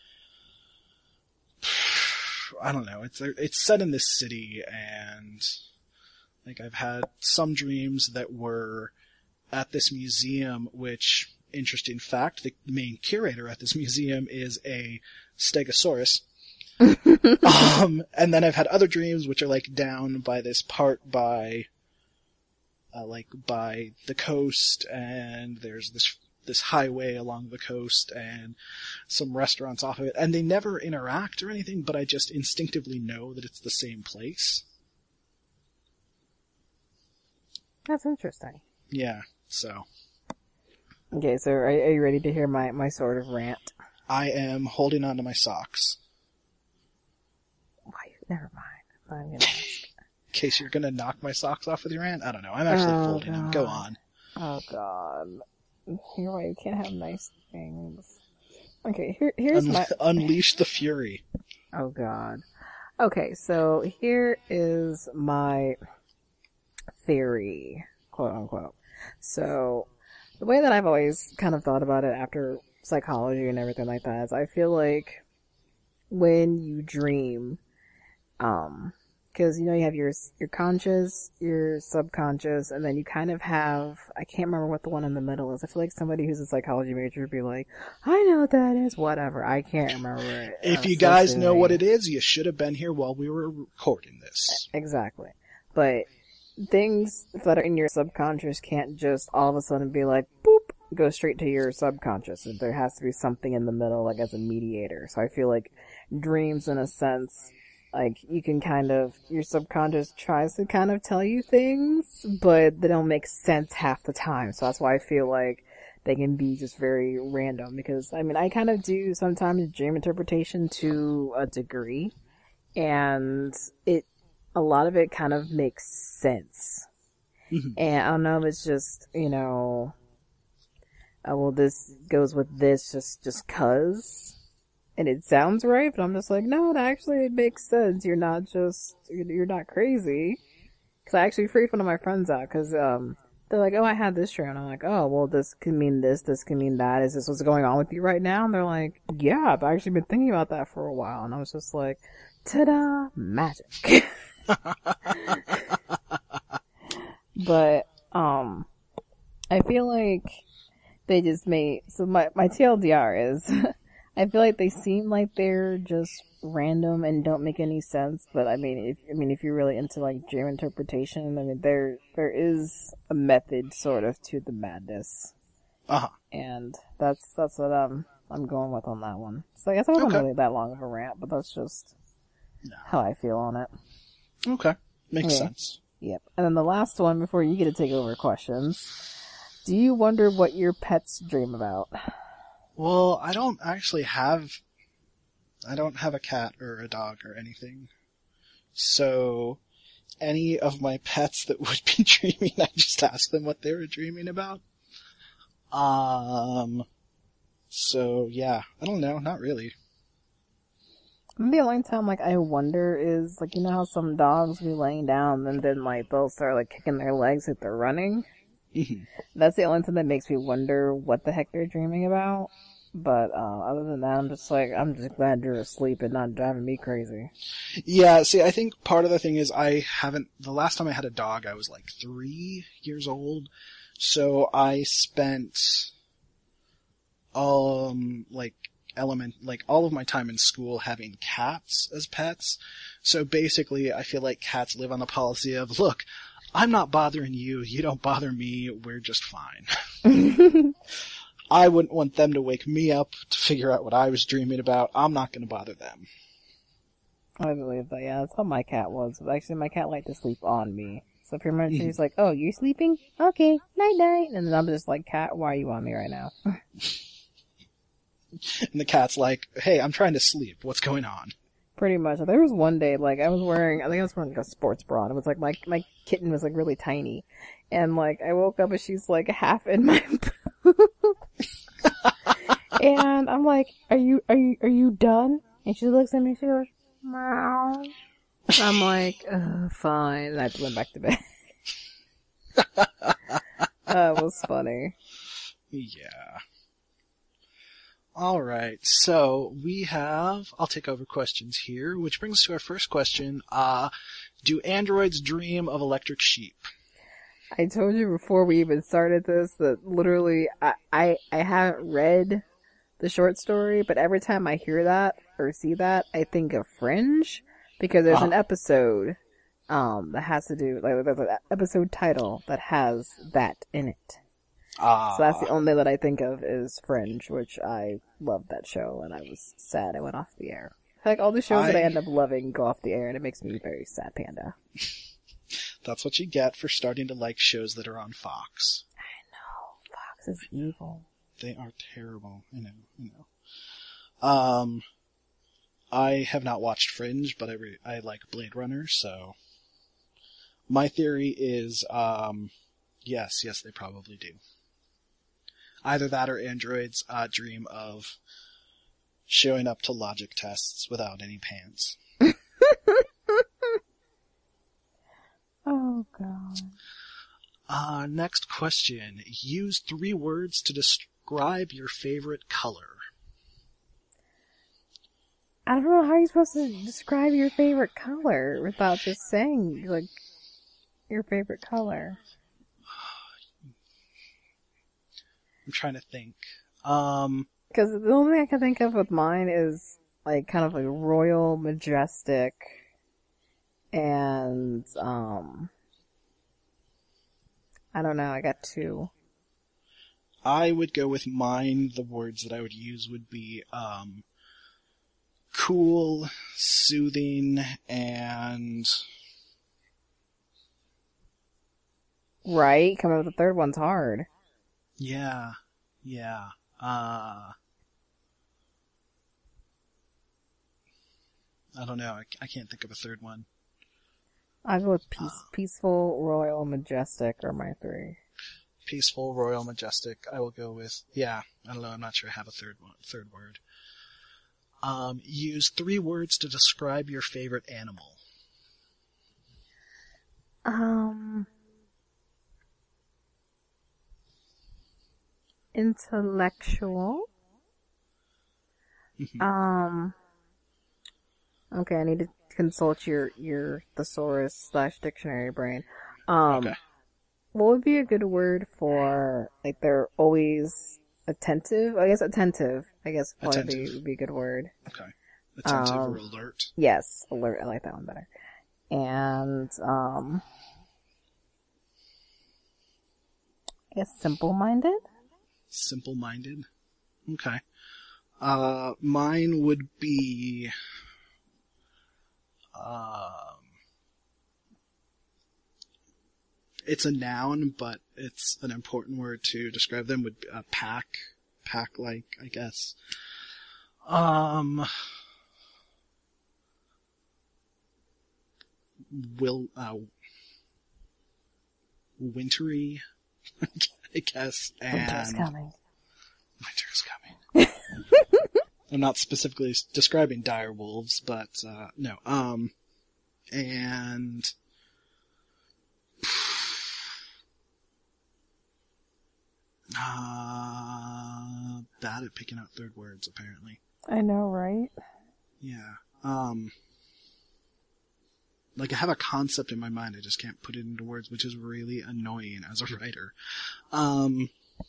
I don't know, it's it's set in this city, and, like, I've had some dreams that were at this museum, which, interesting fact, the main curator at this museum is a Stegosaurus. um, and then I've had other dreams which are like down by this part by, uh, like by the coast, and there's this this highway along the coast and some restaurants off of it, and they never interact or anything, but I just instinctively know that it's the same place. That's interesting. Yeah, so. Okay, so are, are you ready to hear my, my sort of rant? I am holding on to my socks. Why? Never mind. I'm gonna ask. In case you're gonna knock my socks off with your rant? I don't know. I'm actually Oh, folding them. Go God. on. Oh god. You're right, you can't have nice things. Okay, here here's Un- my... Unleash the fury. Oh god. Okay, so here is my theory, quote unquote. So, the way that I've always kind of thought about it after psychology and everything like that is I feel like when you dream, um, because, you know, you have your your conscious, your subconscious, and then you kind of have, I can't remember what the one in the middle is. I feel like somebody who's a psychology major would be like, I know what that is, whatever. I can't remember it. If uh, you so guys know silly. what it is, you should have been here while we were recording this. Exactly. But things that are in your subconscious can't just all of a sudden be like, boop, go straight to your subconscious. There has to be something in the middle, like as a mediator. So I feel like dreams, in a sense, like you can kind of, your subconscious tries to kind of tell you things, but they don't make sense half the time. So that's why I feel like they can be just very random. Because I mean, I kind of do sometimes dream interpretation to a degree, and it, a lot of it kind of makes sense. Mm-hmm. And I don't know if it's just, you know, oh, well, this goes with this just, just cause. And it sounds right, but I'm just like, no, it actually makes sense. You're not just, you're not crazy. Cause I actually freaked one of my friends out, cause, um, they're like, oh, I had this dream. And I'm like, oh, well, this can mean this, this can mean that. Is this what's going on with you right now? And they're like, yeah, I've actually been thinking about that for a while. And I was just like, ta-da, magic. But, um, I feel like they just made, so my, my T L D R is, I feel like they seem like they're just random and don't make any sense, but I mean, if, I mean, if you're really into like dream interpretation, I mean, there, there is a method sort of to the madness. Uh-huh. And that's, that's what I'm, I'm going with on that one. So I guess it wasn't Okay. really that long of a rant, but that's just No. how I feel on it. Okay. Makes Yeah. sense. Yep. And then the last one before you get to take over questions. Do you wonder what your pets dream about? Well, I don't actually have, I don't have a cat or a dog or anything. So, any of my pets that would be dreaming, I just ask them what they were dreaming about. Um, so yeah, I don't know, not really. The only time, like, I wonder is, like, you know how some dogs be laying down and then, like, they'll start, like, kicking their legs if they're running? Mm-hmm. That's the only thing that makes me wonder what the heck they're dreaming about. But, uh, other than that, I'm just like, I'm just glad you're asleep and not driving me crazy. Yeah, see, I think part of the thing is I haven't, the last time I had a dog, I was like three years old. So I spent, um, like, element, like all of my time in school having cats as pets. So basically, I feel like cats live on the policy of, look, I'm not bothering you, you don't bother me, we're just fine. I wouldn't want them to wake me up to figure out what I was dreaming about. I'm not going to bother them. I believe that, yeah, that's how my cat was. Actually, my cat liked to sleep on me. So pretty much Mhm. she's like, oh, you sleeping? Okay, night night. And then I'm just like, cat, why are you on me right now? And the cat's like, hey, I'm trying to sleep. What's going on? Pretty much. There was one day, like, I was wearing, I think I was wearing like a sports bra, and it was like, my, my kitten was like really tiny. And like, I woke up and she's like half in my boobs. And I'm like, are you, are you, are you done? And she looks at me, she goes, meow. I'm like, uh, fine. And I went back to bed. That was funny. Yeah. Alright, so we have, I'll take over questions here, which brings us to our first question. Uh, do androids dream of electric sheep? I told you before we even started this that literally I, I, I haven't read the short story, but every time I hear that or see that, I think of Fringe, because there's Uh-huh. an episode um that has to do, like, there's an episode title that has that in it. Ah, So that's the only that I think of is Fringe, which I love that show, and I was sad it went off the air. Like, all the shows that I I- end up loving go off the air, and it makes me very sad, Panda. that's what you get for starting to like shows that are on Fox. Fox is evil. They are terrible, I know, I know. Um, I have not watched Fringe, but I re- I like Blade Runner, so my theory is, um, yes, yes, they probably do. Either that or androids uh, dream of showing up to logic tests without any pants. Oh, God. Uh, next question. Use three words to describe your favorite color. I don't know how you're supposed to describe your favorite color without just saying, like, your favorite color. I'm trying to think. Um, Because the only thing I can think of with mine is, like, kind of like royal, majestic, and, um, I don't know, I got two. I would go with mine. The words that I would use would be um, cool, soothing, and Right? Coming up with the third one's hard. yeah, yeah. Uh, I don't know. I, I can't think of a third one. I'll go with peace, peaceful, royal, majestic are my three. Peaceful, royal, majestic. I will go with, yeah, I don't know, I'm not sure I have a third one, third word. Um, use three words to describe your favorite animal. Um, intellectual. Mhm. Um, okay, I need to consult your, your thesaurus slash dictionary brain. Um, Okay. what would be a good word for, like, they're always attentive? I guess attentive, I guess probably be, Attentive. would be a good word. Okay. Attentive Um, or alert. Yes, alert, I like that one better. And, um, I guess simple-minded? Simple-minded. Okay. Uh, mine would be, um, it's a noun, but it's an important word to describe them. Would be a pack, pack-like, I guess. Um, will uh, wintry, I guess, and Winter's coming. winter's coming. I'm not specifically describing dire wolves, but uh, no. Um, and uh, bad at picking out third words, apparently. I know, right? Yeah. Um, like I have a concept in my mind, I just can't put it into words, which is really annoying as a writer. Um,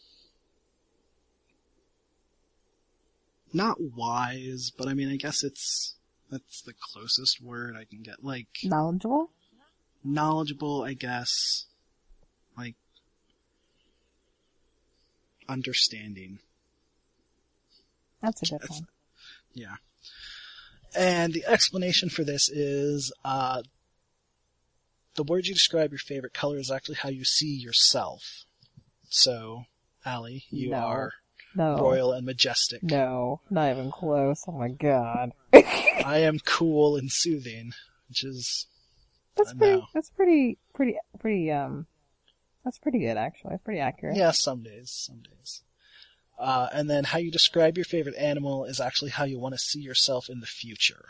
not wise, but I mean, I guess it's, that's the closest word I can get. Like, Knowledgeable? knowledgeable, I guess. Like, understanding. That's a good That's- one. Yeah. And the explanation for this is, uh, the word you describe your favorite color is actually how you see yourself. So, Allie, you No. are No. royal and majestic. No, not even close. Oh my god. I am cool and soothing, which is, That's I pretty, know. that's pretty, pretty, pretty, um, that's pretty good actually. It's pretty accurate. yeah, some days, some days. Uh, and then how you describe your favorite animal is actually how you want to see yourself in the future.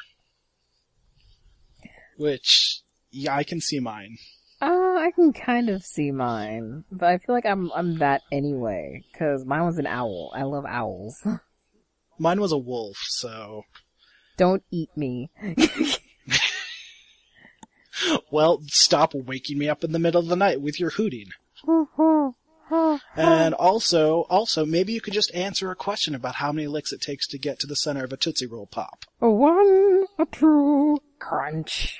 Which, yeah, I can see mine. Uh, I can kind of see mine, but I feel like I'm, I'm that anyway, cause mine was an owl. I love owls. Mine was a wolf, so, Don't eat me. well, stop waking me up in the middle of the night with your hooting. And also, also, maybe you could just answer a question about how many licks it takes to get to the center of a Tootsie Roll Pop. A one, a two, crunch.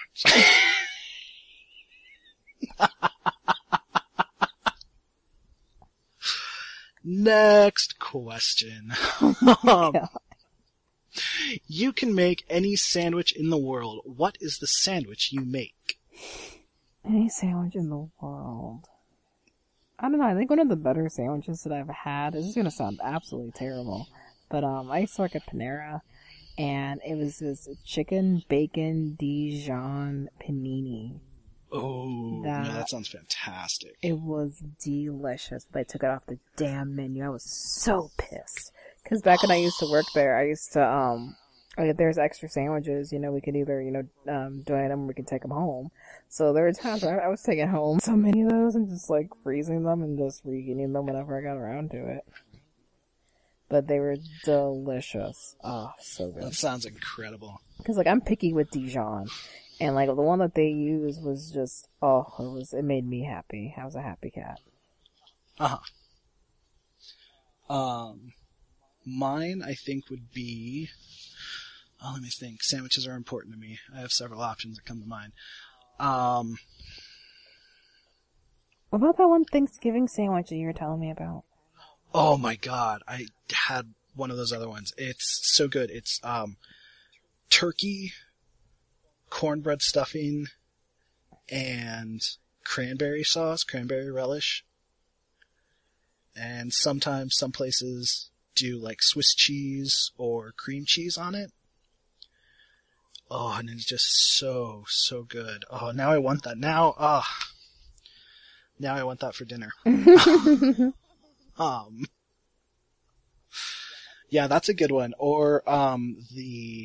Next question. um, you can make any sandwich in the world. What is the sandwich you make? Any sandwich in the world. I don't know, I think one of the better sandwiches that I've had, this is gonna sound absolutely terrible, but um, I used to work at Panera, and it was this chicken bacon Dijon panini. Oh, That- no, that sounds fantastic. It was delicious, but they took it off the damn menu. I was so pissed. Cause back when I used to work there, I used to, um, like if there's extra sandwiches, you know, we could either, you know, um, donate them or we could take them home. So there were times where I, I was taking home so many of those and just like freezing them and just re-eating them whenever I got around to it. But they were delicious. Oh, so good. That sounds incredible. Cause like I'm picky with Dijon. And like the one that they used was just, oh, it was, it made me happy. I was a happy cat. Uh-huh. Um, mine, I think, would be, oh, let me think. Sandwiches are important to me. I have several options that come to mind. Um, What about that one Thanksgiving sandwich that you were telling me about? Oh my god, I had one of those other ones. It's so good. It's um, turkey, cornbread stuffing, and cranberry sauce, cranberry relish. And sometimes some places do like Swiss cheese or cream cheese on it. Oh, and it's just so, so good. Oh, now I want that. Now, ah, oh, now I want that for dinner. um, yeah, that's a good one. Or, um, the,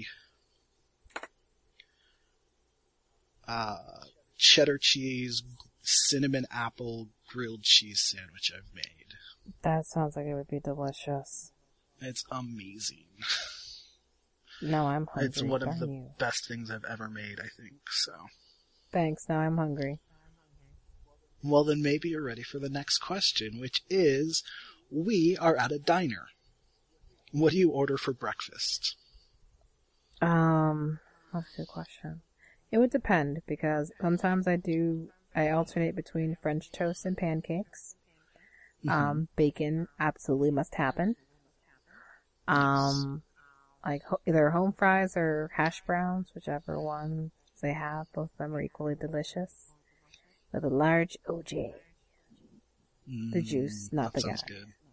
uh, cheddar cheese, cinnamon apple grilled cheese sandwich I've made. That sounds like it would be delicious. It's amazing. Now I'm hungry. It's one of Darn the you. best things I've ever made, I think, so. Thanks, now I'm hungry. Well, then maybe you're ready for the next question, which is, we are at a diner. What do you order for breakfast? Um, that's a good question. It would depend, because sometimes I do, I alternate between French toast and pancakes. Mm-hmm. Um, bacon absolutely must happen. Um, like ho- either home fries or hash browns, whichever one they have. Both of them are equally delicious. With a large O J. Mm, the juice, not the guy. That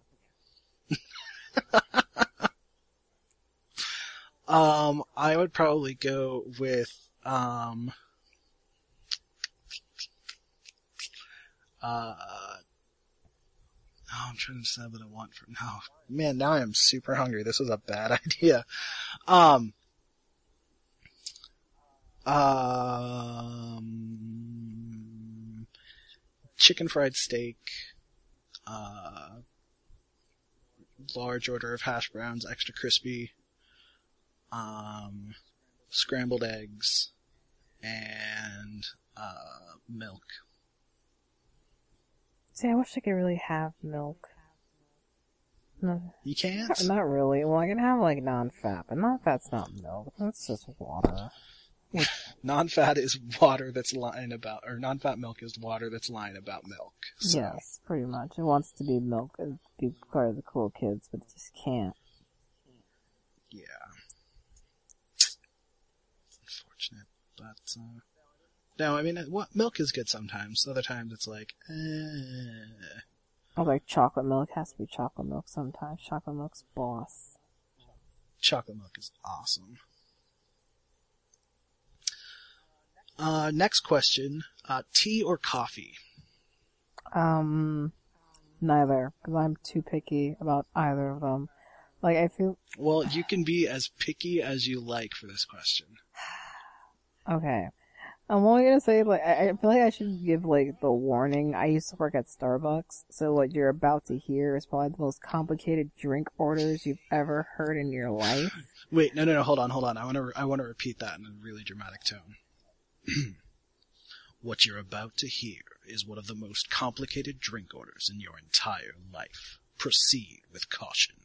sounds good. um, I would probably go with, um, uh, oh, I'm trying to decide what I want for now. Man, now I'm super hungry. This was a bad idea. Um, um, chicken fried steak, uh, large order of hash browns, extra crispy, um, scrambled eggs, and, uh, milk. See, I wish I could really have milk. No, you can't? Not, not really. Well, I can have, like, non-fat, but non-fat's not milk. That's just water. Non-fat is water that's lying about, or non-fat milk is water that's lying about milk. So. Yes, pretty much. It wants to be milk and be part of the cool kids, but it just can't. Yeah. Unfortunate, but, uh, no, I mean, what, milk is good sometimes. Other times it's like, eh. I like chocolate milk. It has to be chocolate milk sometimes. Chocolate milk's boss. Chocolate milk is awesome. Uh, next question, uh, tea or coffee? Um, neither, because I'm too picky about either of them. Like, I feel... Well, you can be as picky as you like for this question. Okay. I'm only gonna say, like, I, I feel like I should give, like, the warning. I used to work at Starbucks, so what you're about to hear is probably the most complicated drink orders you've ever heard in your life. Wait, no, no, no, hold on, hold on. I want to, I want to repeat that in a really dramatic tone. What you're about to hear is one of the most complicated drink orders in your entire life. Proceed with caution.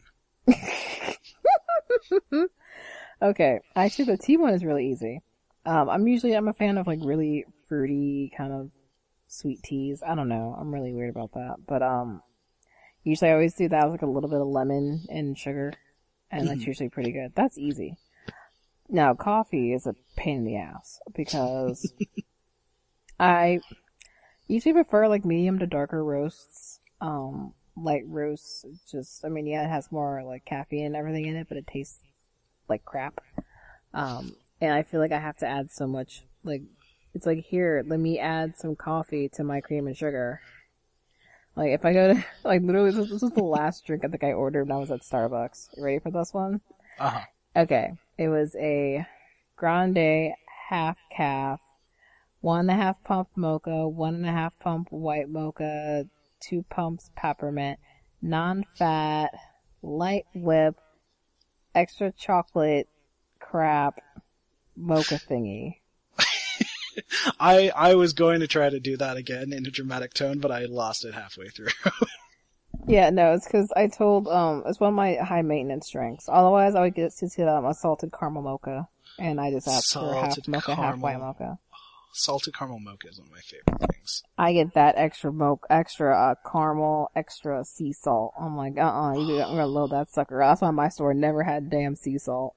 Okay, actually the tea one is really easy. Um, I'm usually, I'm a fan of like really fruity kind of sweet teas. I don't know, I'm really weird about that. But um, usually I always do that with like a little bit of lemon and sugar. And that's usually pretty good. That's easy. Now, coffee is a pain in the ass because I usually prefer like medium to darker roasts. Um, light roasts just, I mean, yeah, it has more like caffeine and everything in it, but it tastes like crap. Um, and I feel like I have to add so much, like, it's like, here, let me add some coffee to my cream and sugar. Like, if I go to, like, literally, this, this was the last drink I think I ordered when I was at Starbucks. You ready for this one? Uh-huh. Okay. It was a grande half calf, one and a half pump mocha, one and a half pump white mocha, two pumps peppermint, non-fat, light whip, extra chocolate crap mocha thingy. I I was going to try to do that again in a dramatic tone, but I lost it halfway through. Yeah, no, it's because I told, um, it's one of my high maintenance drinks. Otherwise, I would get to get um, a salted caramel mocha, and I just asked for half Salted mocha, half caramel. white mocha. salted caramel mocha is one of my favorite things. I get that extra mocha, extra uh, caramel, extra sea salt. I'm like, uh-uh, you, I'm gonna load that sucker. That's why my store never had damn sea salt.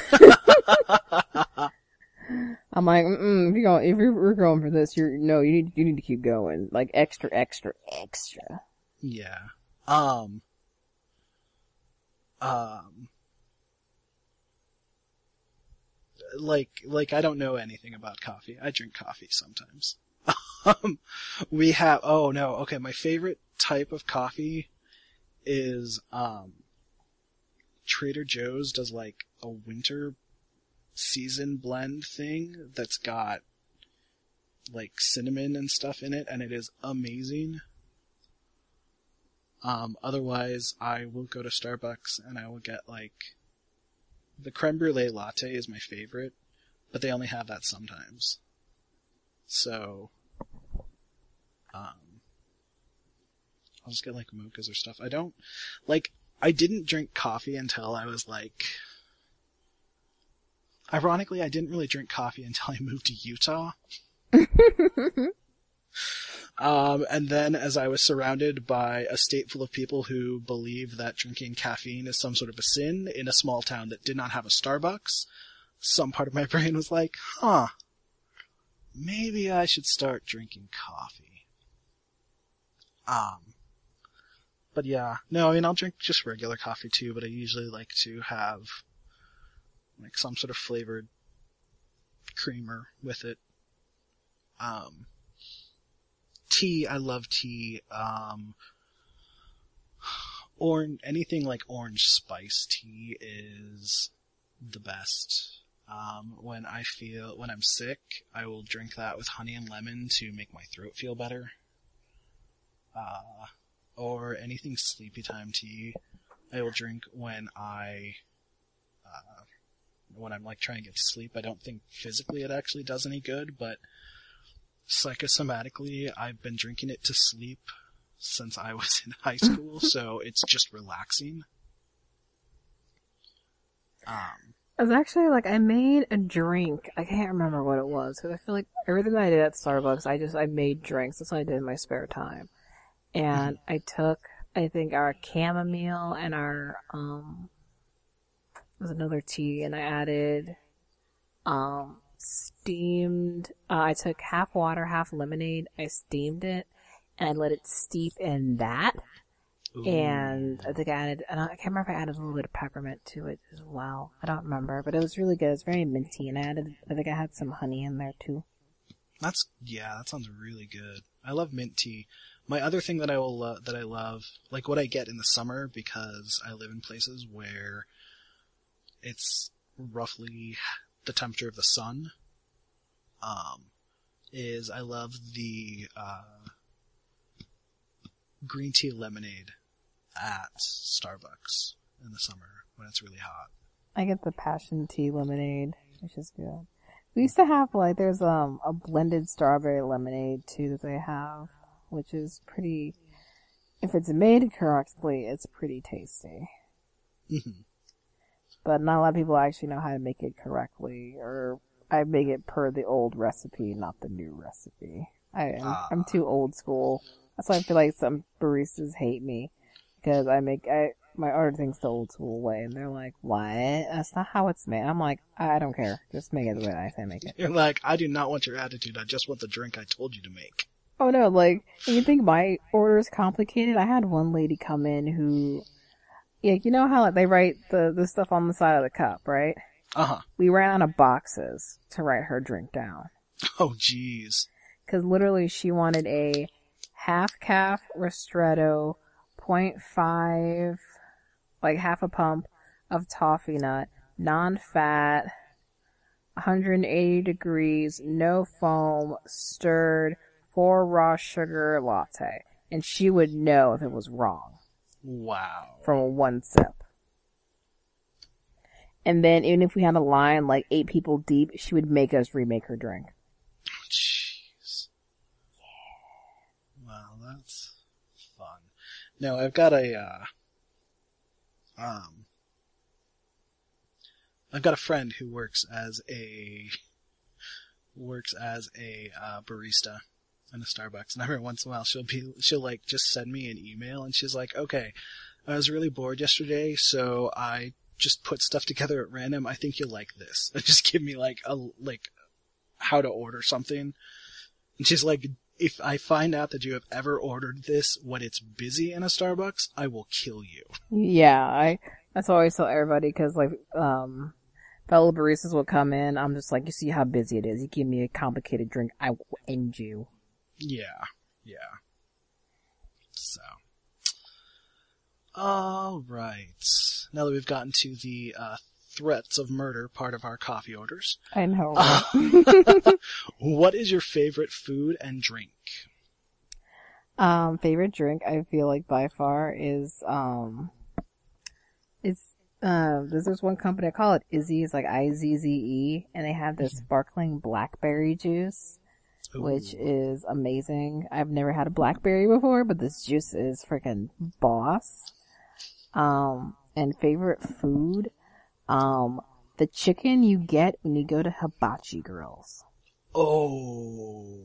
I'm like, mm if you go, if you're going for this, you're no, you need, you need to keep going, like extra, extra, extra. Yeah. Um. Um. Like, like I don't know anything about coffee. I drink coffee sometimes. um, we have. Oh no. Okay, my favorite type of coffee is um. Trader Joe's does like a winter season blend thing that's got like cinnamon and stuff in it, and it is amazing. Um, otherwise, I will go to Starbucks and I will get like the creme brulee latte is my favorite, but they only have that sometimes. So, um, I'll just get like mochas or stuff. I don't like. I didn't drink coffee until I was like. Ironically, I didn't really drink coffee until I moved to Utah. um, and then as I was surrounded by a state full of people who believe that drinking caffeine is some sort of a sin in a small town that did not have a Starbucks, some part of my brain was like, huh, maybe I should start drinking coffee. Um, but yeah, no, I mean, I'll drink just regular coffee too, but I usually like to have like some sort of flavored creamer with it. Um, tea, I love tea. Um, or anything like orange spice tea is the best. Um, when I feel, when I'm sick, I will drink that with honey and lemon to make my throat feel better. Uh, or anything sleepy time tea, I will drink when I, uh, when I'm like trying to get to sleep. I don't think physically it actually does any good, but psychosomatically I've been drinking it to sleep since I was in high school, so it's just relaxing. Um, It was actually like I made a drink. I can't remember what it was because I feel like everything that I did at Starbucks, I just I made drinks. That's what I did in my spare time. And I took, I think, our chamomile and our um. was another tea, and I added um steamed uh, I took half water, half lemonade, I steamed it, and I let it steep in that. Ooh. And I think I added, and I can't remember if I added a little bit of peppermint to it as well. I don't remember, but it was really good. It was very minty, and I added, I think I had some honey in there too. That's, yeah, that sounds really good. I love mint tea. My other thing that I will lo- that I love, like what I get in the summer, because I live in places where it's roughly the temperature of the sun, um, is I love the, uh, green tea lemonade at Starbucks in the summer when it's really hot. I get the passion tea lemonade, which is good. We used to have, like, there's, um, a blended strawberry lemonade, too, that they have, which is pretty, if it's made correctly, it's pretty tasty. Mm-hmm. But not a lot of people actually know how to make it correctly, or I make it per the old recipe, not the new recipe. I, I'm, uh. I'm too old school. That's why I feel like some baristas hate me, because I make, I, my order things the old school way, and they're like, what? That's not how it's made. I'm like, I don't care. Just make it the way I say make it. You're like, I do not want your attitude. I just want the drink I told you to make. Oh no, like, you think my order is complicated? I had one lady come in who, yeah, you know how like, they write the, the stuff on the side of the cup, right? Uh-huh. We ran out of boxes to write her drink down. Oh, jeez. Because literally she wanted a half calf ristretto, point five, like half a pump of toffee nut, non-fat, one hundred eighty degrees, no foam, stirred, four raw sugar latte. And she would know if it was wrong. Wow. From one sip. And then even if we had a line like eight people deep, she would make us remake her drink. Oh, jeez. Yeah. Wow, that's fun. No, I've got a, uh, um, I've got a friend who works as a works as a uh, barista in a Starbucks, and every once in a while she'll be she'll like just send me an email, and she's like, "Okay, I was really bored yesterday, so I just put stuff together at random. I think you'll like this." And just give me like a like how to order something, and she's like, "If I find out that you have ever ordered this when it's busy in a Starbucks, I will kill you." Yeah, I that's what I always tell everybody, because like um fellow baristas will come in. I'm just like, you see how busy it is. You give me a complicated drink, I will end you. Yeah, yeah. So, all right. Now that we've gotten to the uh, threats of murder part of our coffee orders, I know. uh, Right? what is your favorite food and drink? um, favorite drink, I feel like by far is um, it's uh, there's this one company, I call it Izzy. It's like I Z Z E, and they have this sparkling blackberry juice, Ooh. which is amazing. I've never had a blackberry before, but this juice is freaking boss. Um, and favorite food, um, the chicken you get when you go to Hibachi Grills. Oh,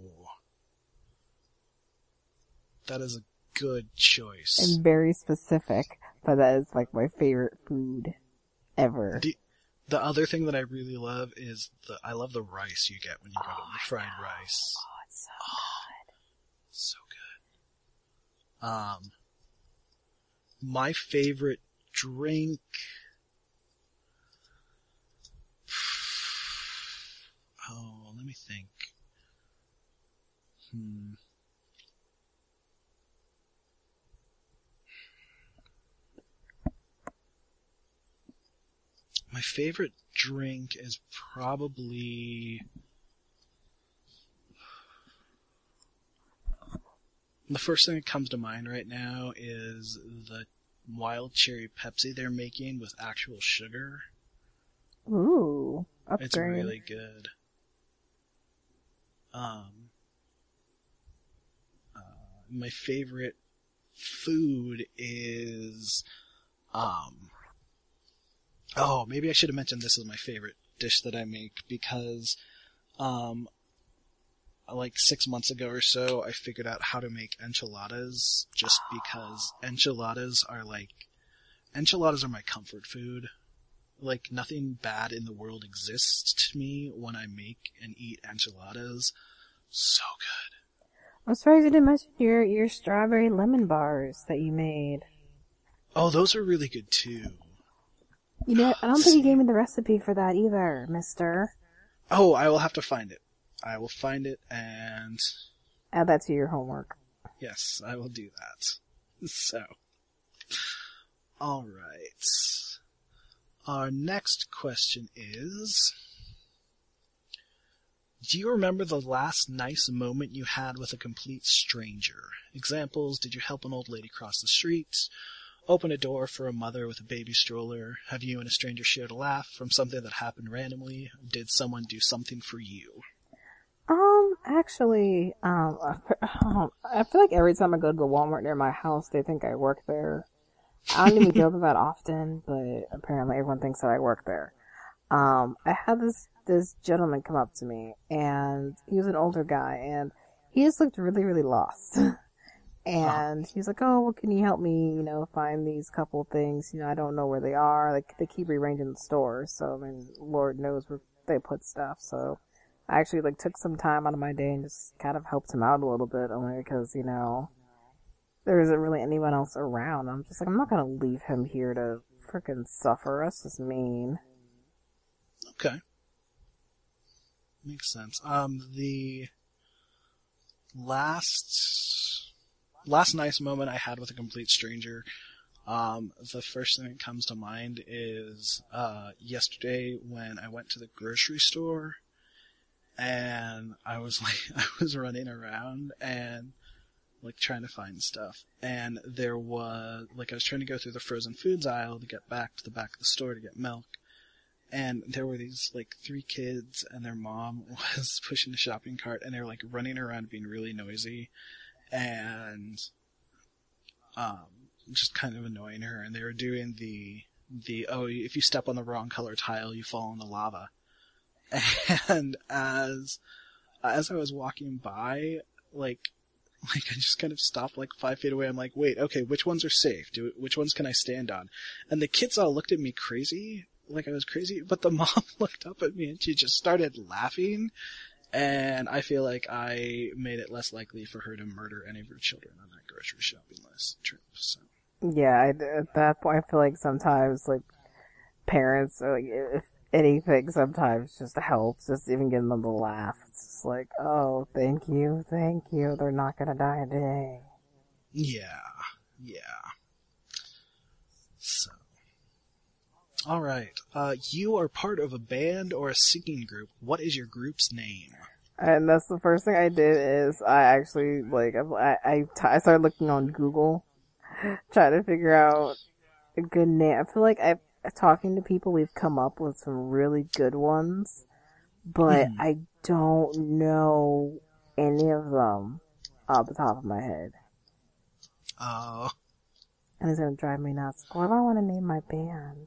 that is a good choice. And very specific, but that is like my favorite food ever. The, the other thing that I really love is the I love the rice you get when you go Oh, to the fried rice. Oh, it's so Oh, so good. Um, my favorite drink. Oh, let me think. Hmm. My favorite drink is probably... The first thing that comes to mind right now is the wild cherry Pepsi they're making with actual sugar. good. Ooh, upgrade. It's really good. Um, uh, my favorite food is, um, oh, maybe I should have mentioned this is my favorite dish that I make because, um, like six months ago or so, I figured out how to make enchiladas just because enchiladas are like, enchiladas are my comfort food. Like, nothing bad in the world exists to me when I make and eat enchiladas. So good. I'm surprised you didn't mention your, your strawberry lemon bars that you made. Oh, those are really good too. You know, I don't think you gave me the recipe for that either, mister. Oh, I will have to find it. I will find it and... Add that to your homework. Yes, I will do that. So. Alright. Our next question is... Do you remember the last nice moment you had with a complete stranger? Examples, did you help an old lady cross the street? Open a door for a mother with a baby stroller? Have you and a stranger shared a laugh from something that happened randomly? Did someone do something for you? Um, actually, um, I feel like every time I go to the Walmart near my house, they think I work there. I don't even go there that often, but apparently everyone thinks that I work there. Um, I had this, this gentleman come up to me, and he was an older guy, and he just looked really, really lost. And he was like, oh, well, can you help me, you know, find these couple things? You know, I don't know where they are. Like, they keep rearranging the stores, so, I mean, Lord knows where they put stuff, so I actually, like, took some time out of my day and just kind of helped him out a little bit, only because, you know, there isn't really anyone else around. I'm just like, I'm not gonna leave him here to frickin' suffer. That's just mean. Okay. Makes sense. Um, the last, last nice moment I had with a complete stranger, um, the first thing that comes to mind is, uh, yesterday when I went to the grocery store and I was like, I was running around and like trying to find stuff, and there was, like I was trying to go through the frozen foods aisle to get back to the back of the store to get milk, and there were these like three kids and their mom was pushing a shopping cart, and they were like running around being really noisy and um just kind of annoying her, and they were doing the the oh, if you step on the wrong color tile you fall in the lava. And as as I was walking by, like, like I just kind of stopped like five feet away. I'm like, wait, okay, which ones are safe? Do which ones can I stand on? And the kids all looked at me crazy, like I was crazy. But the mom looked up at me and she just started laughing. And I feel like I made it less likely for her to murder any of her children on that grocery shopping list trip. So. Yeah, I, at that point, I feel like sometimes, like, parents, or, like, if anything sometimes just helps, just even getting them to laugh. It's just like, oh, thank you, thank you, they're not gonna die today. Yeah, yeah. So. Alright, uh, you are part of a band or a singing group. What is your group's name? And that's the first thing I did is I actually, like, I, I, t- I started looking on Google, trying to figure out a good name. I feel like I've, talking to people, we've come up with some really good ones, but mm. I don't know any of them off the top of my head. Oh. And it's gonna drive me nuts. What do I want to name my band?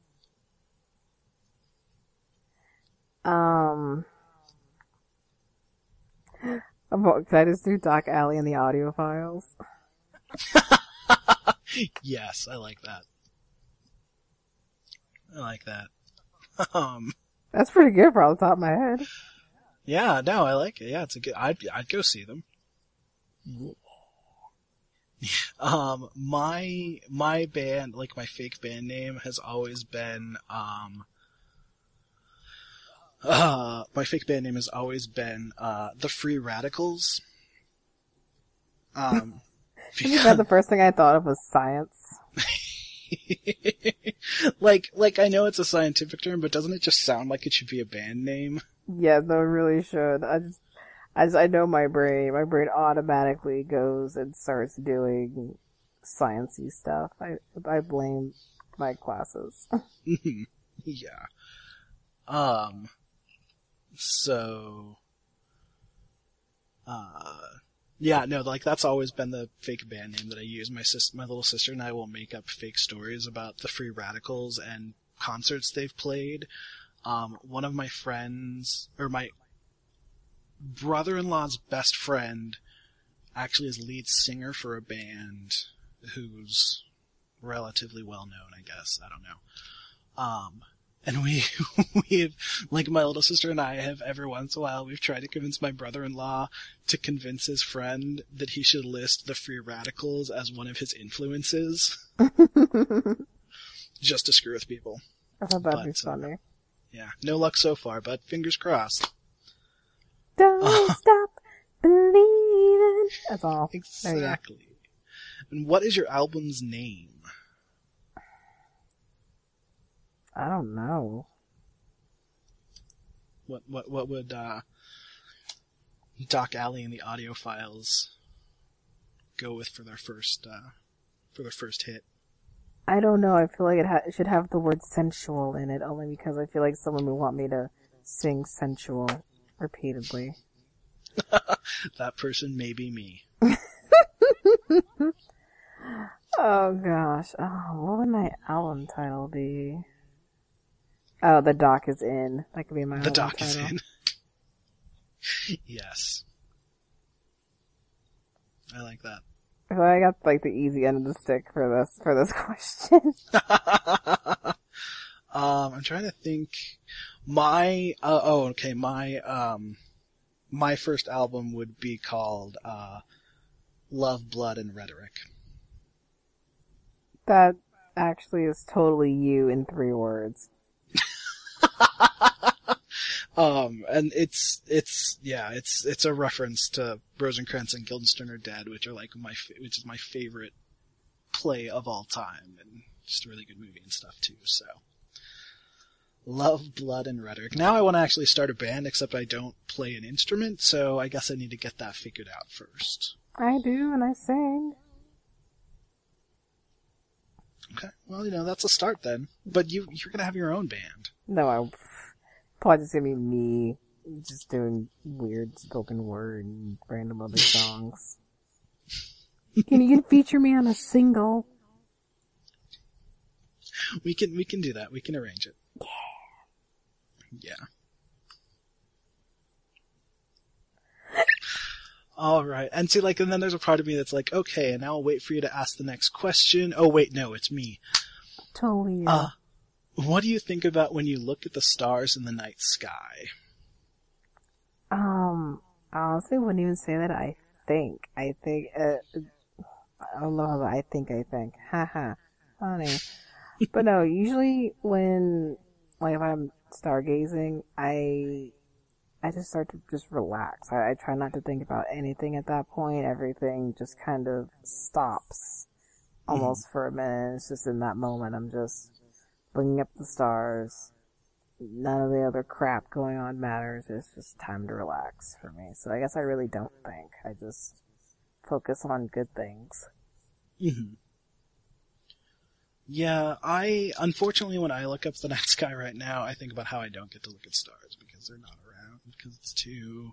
Um, can I just do Doc Alley and the audio files? Yes, I like that. I like that. Um, That's pretty good for off the top of my head. Yeah, no, I like it. Yeah, it's a good. I'd I'd go see them. um, my my band, like my fake band name, has always been um. Uh, my fake band name has always been uh the Free Radicals. Um, because... the first thing I thought of was science. like, like I know it's a scientific term, but doesn't it just sound like it should be a band name? Yeah, no, it really should. I just, I just, I know my brain. My brain automatically goes and starts doing sciencey stuff. I, I blame my classes. Yeah. Um. So. Uh. Yeah, no, like that's always been the fake band name that I use. My sister, my little sister and I will make up fake stories about the Free Radicals and concerts they've played. Um, one of my friends, or my brother-in-law's best friend, actually is lead singer for a band who's relatively well known, I guess. I don't know. Um, and we, we've, like my little sister and I have every once in a while, we've tried to convince my brother-in-law to convince his friend that he should list the Free Radicals as one of his influences. Just to screw with people. I thought that'd but, be funny. Uh, yeah, no luck so far, but fingers crossed. Don't uh, stop believing. That's all. Exactly. And what is your album's name? I don't know. What what what would uh, Doc Alley and the audio files go with for their first uh, for their first hit? I don't know. I feel like it, ha- it should have the word sensual in it, only because I feel like someone would want me to sing sensual repeatedly. That person may be me. Oh gosh. Oh, what would my album title be? Oh, The Doc is In. That could be my The album Doc title. is In. Yes. I like that. Well, I got like the easy end of the stick for this for this question. um, I'm trying to think. My uh, oh, okay. My um, my first album would be called uh, Love, Blood, and Rhetoric. That actually is totally you in three words. um, and it's, it's, yeah, it's, it's a reference to Rosencrantz and Guildenstern Are Dead, which are like my, which is my favorite play of all time, and just a really good movie and stuff too, so. Love, Blood, and Rhetoric. Now I want to actually start a band, except I don't play an instrument, so I guess I need to get that figured out first. I do, and I sing. Okay, well, you know, that's a start then. But you, you're gonna have your own band. No, I probably just gonna be me, just doing weird spoken word and random other songs. Can you feature me on a single? We can, we can do that. We can arrange it. Yeah. Yeah. All right. And see, like, and then there's a part of me that's like, okay, and now I'll wait for you to ask the next question. Oh, wait, no, it's me. Totally. Yeah. Uh, what do you think about when you look at the stars in the night sky? Um, I honestly wouldn't even say that I think. I think, uh, I love I think, I think. Haha. Funny. But no, usually when, like, if I'm stargazing, I, I just start to just relax. I, I try not to think about anything at that point. Everything just kind of stops almost mm. for a minute. It's just in that moment. I'm just looking up the stars. None of the other crap going on matters. It's just time to relax for me. So I guess I really don't think. I just focus on good things. Mm-hmm. Yeah, I, unfortunately, when I look up the night sky right now, I think about how I don't get to look at stars because they're not around, because it's too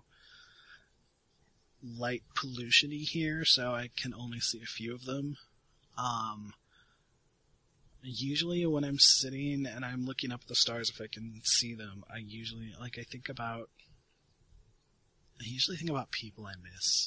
light pollution-y here, so I can only see a few of them. Um, usually when I'm sitting and I'm looking up at the stars, if I can see them, I usually, like, I think about, I usually think about people I miss.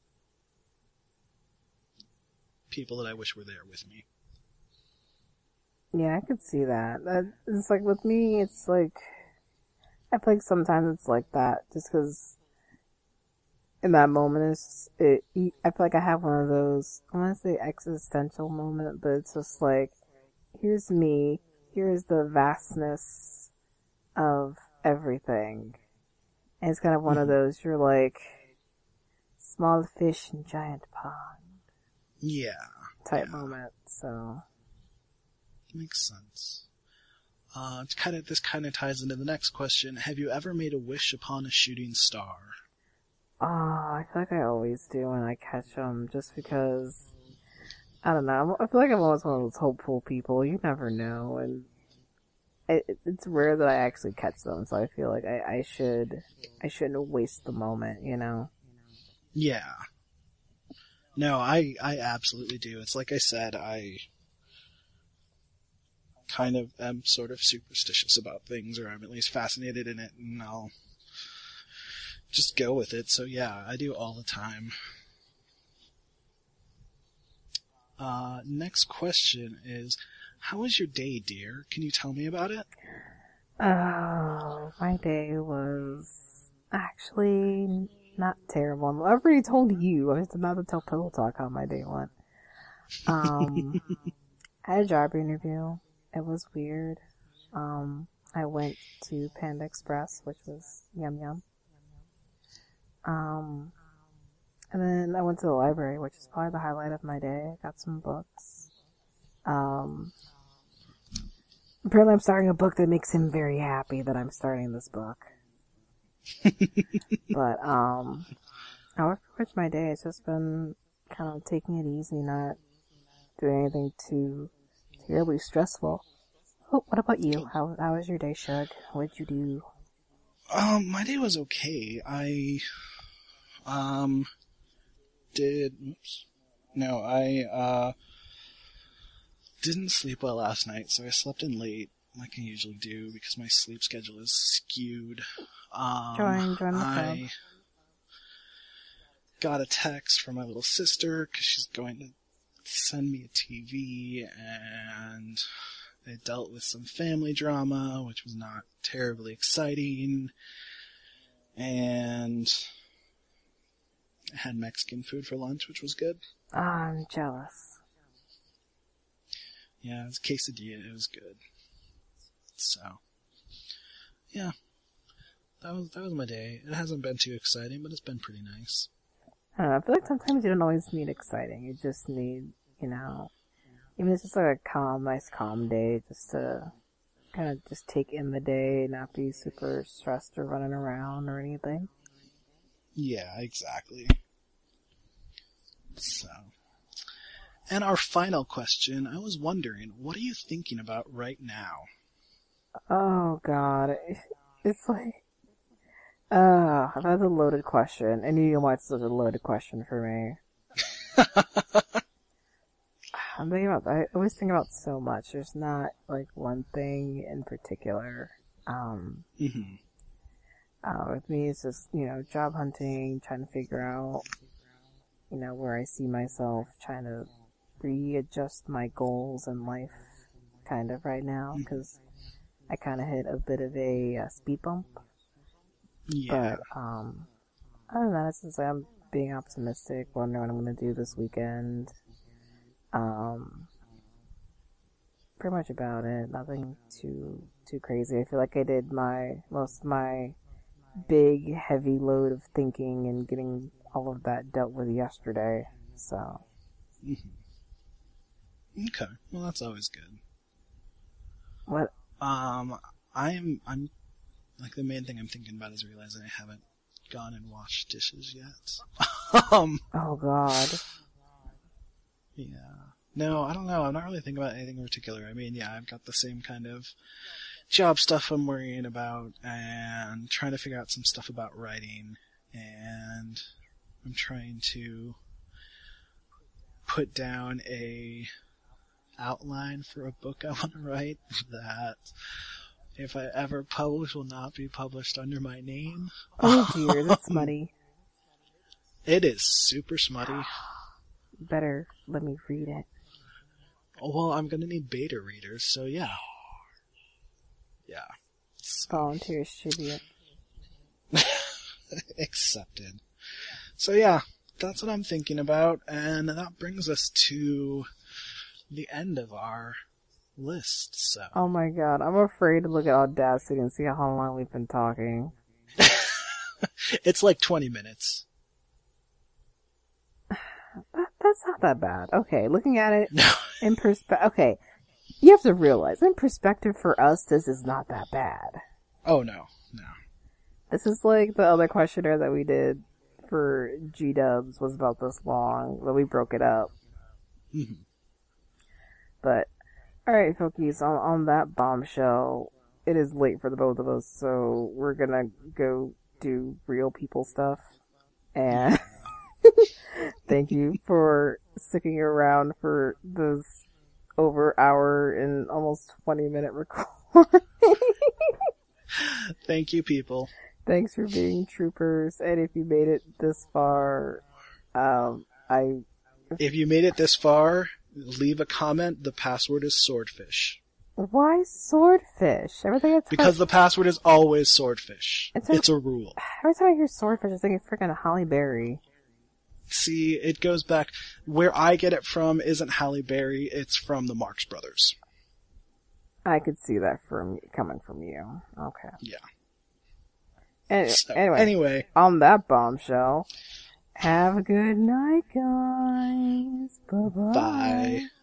People that I wish were there with me. Yeah, I could see that. that. It's like, with me, it's like, I feel like sometimes it's like that, just because in that moment, it's, it, I feel like I have one of those, I want to say existential moment, but it's just like, here's me, here's the vastness of everything. And it's kind of one mm-hmm. of those, you're like, small fish in giant pond. Yeah. Type yeah. moment, so. Makes sense. Uh, it's kind of, this kind of ties into the next question. Have you ever made a wish upon a shooting star? Oh, I feel like I always do when I catch them, just because, I don't know, I feel like I'm always one of those hopeful people. You never know, and it, it's rare that I actually catch them, so I feel like I, I should, I shouldn't waste the moment, you know? Yeah. No, I, I absolutely do. It's like I said, I kind of am sort of superstitious about things, or I'm at least fascinated in it, and I'll just go with it. So yeah, I do all the time. Uh, next question is, how was your day, dear? Can you tell me about it? Oh, my day was actually not terrible. I've already told you. I was about to tell Pillow Talk how my day went. Um, I had a job interview. It was weird. Um, I went to Panda Express, which was yum yum. Um, and then I went to the library, which is probably the highlight of my day. I got some books. Um, apparently I'm starting a book that makes him very happy that I'm starting this book. But, um, however much my day, it's just been kind of taking it easy, not doing anything too terribly stressful. Oh, what about you? How how was your day, Shug? What did you do? Um, my day was okay. I, um, did, oops. No, I, uh, didn't sleep well last night, so I slept in late, like I usually do, because my sleep schedule is skewed. Um, join, join the club. I got a text from my little sister, because she's going to send me a T V, and they dealt with some family drama, which was not terribly exciting, and I had Mexican food for lunch, which was good. Oh, I'm jealous. Yeah, it was quesadilla, it was good. So, yeah, that was that was my day. It hasn't been too exciting, but it's been pretty nice. I don't know, I feel like sometimes you don't always need exciting, you just need, you know, even if it's just like a calm, nice calm day, just to kind of just take in the day, not be super stressed or running around or anything. Yeah, exactly. So, and our final question, I was wondering, what are you thinking about right now? Oh god, it's like, uh, that's a loaded question, and you know why it's such a loaded question for me. I'm thinking about, I always think about so much. There's not, like, one thing in particular. Um, mm-hmm. Uh, with me, it's just, you know, job hunting, trying to figure out, you know, where I see myself, trying to readjust my goals in life, kind of right now, because I kind of hit a bit of a uh, speed bump. Yeah. But, um, other than that, it's just like I'm being optimistic, wondering what I'm going to do this weekend. Um, pretty much about it. Nothing too, too crazy. I feel like I did my, most of my big, heavy load of thinking and getting all of that dealt with yesterday, so. Mm-hmm. Okay, well that's always good. What? Um, I'm, I'm, like the main thing I'm thinking about is realizing I haven't gone and washed dishes yet. um. Oh god. Yeah. No, I don't know. I'm not really thinking about anything in particular. I mean, yeah, I've got the same kind of job stuff I'm worrying about and trying to figure out some stuff about writing, and I'm trying to put down a outline for a book I want to write that if I ever publish will not be published under my name. Oh dear, that's smutty. It is super smutty. Better let me read it. Well, I'm gonna need beta readers, so yeah. Yeah. So. Volunteers tribute. Accepted. So yeah, that's what I'm thinking about, and that brings us to the end of our list, so. Oh my god, I'm afraid to look at Audacity and see how long we've been talking. It's like twenty minutes. That, that's not that bad. Okay, looking at it No. in perspective, okay, you have to realize, in perspective for us, this is not that bad. Oh no, no. This is like the other questionnaire that we did for G-Dubs was about this long, but we broke it up. Mm-hmm. But, alright, folkies, on, on that bombshell, it is late for the both of us, so we're gonna go do real people stuff. And thank you for sticking around for this over hour and almost twenty minute recording. Thank you, people. Thanks for being troopers, and if you made it this far, um, I... If you made it this far, leave a comment. The password is swordfish. Why swordfish? Everything I Because the password is always swordfish. It's It's a- a rule. Every time I hear swordfish, I think of freaking Holly Berry. See, it goes back, where I get it from isn't Halle Berry, it's from the Marx Brothers. I could see that from coming from you. Okay. Yeah. Any- So, anyway, anyway, on that bombshell, have a good night, guys. Bye-bye. bye.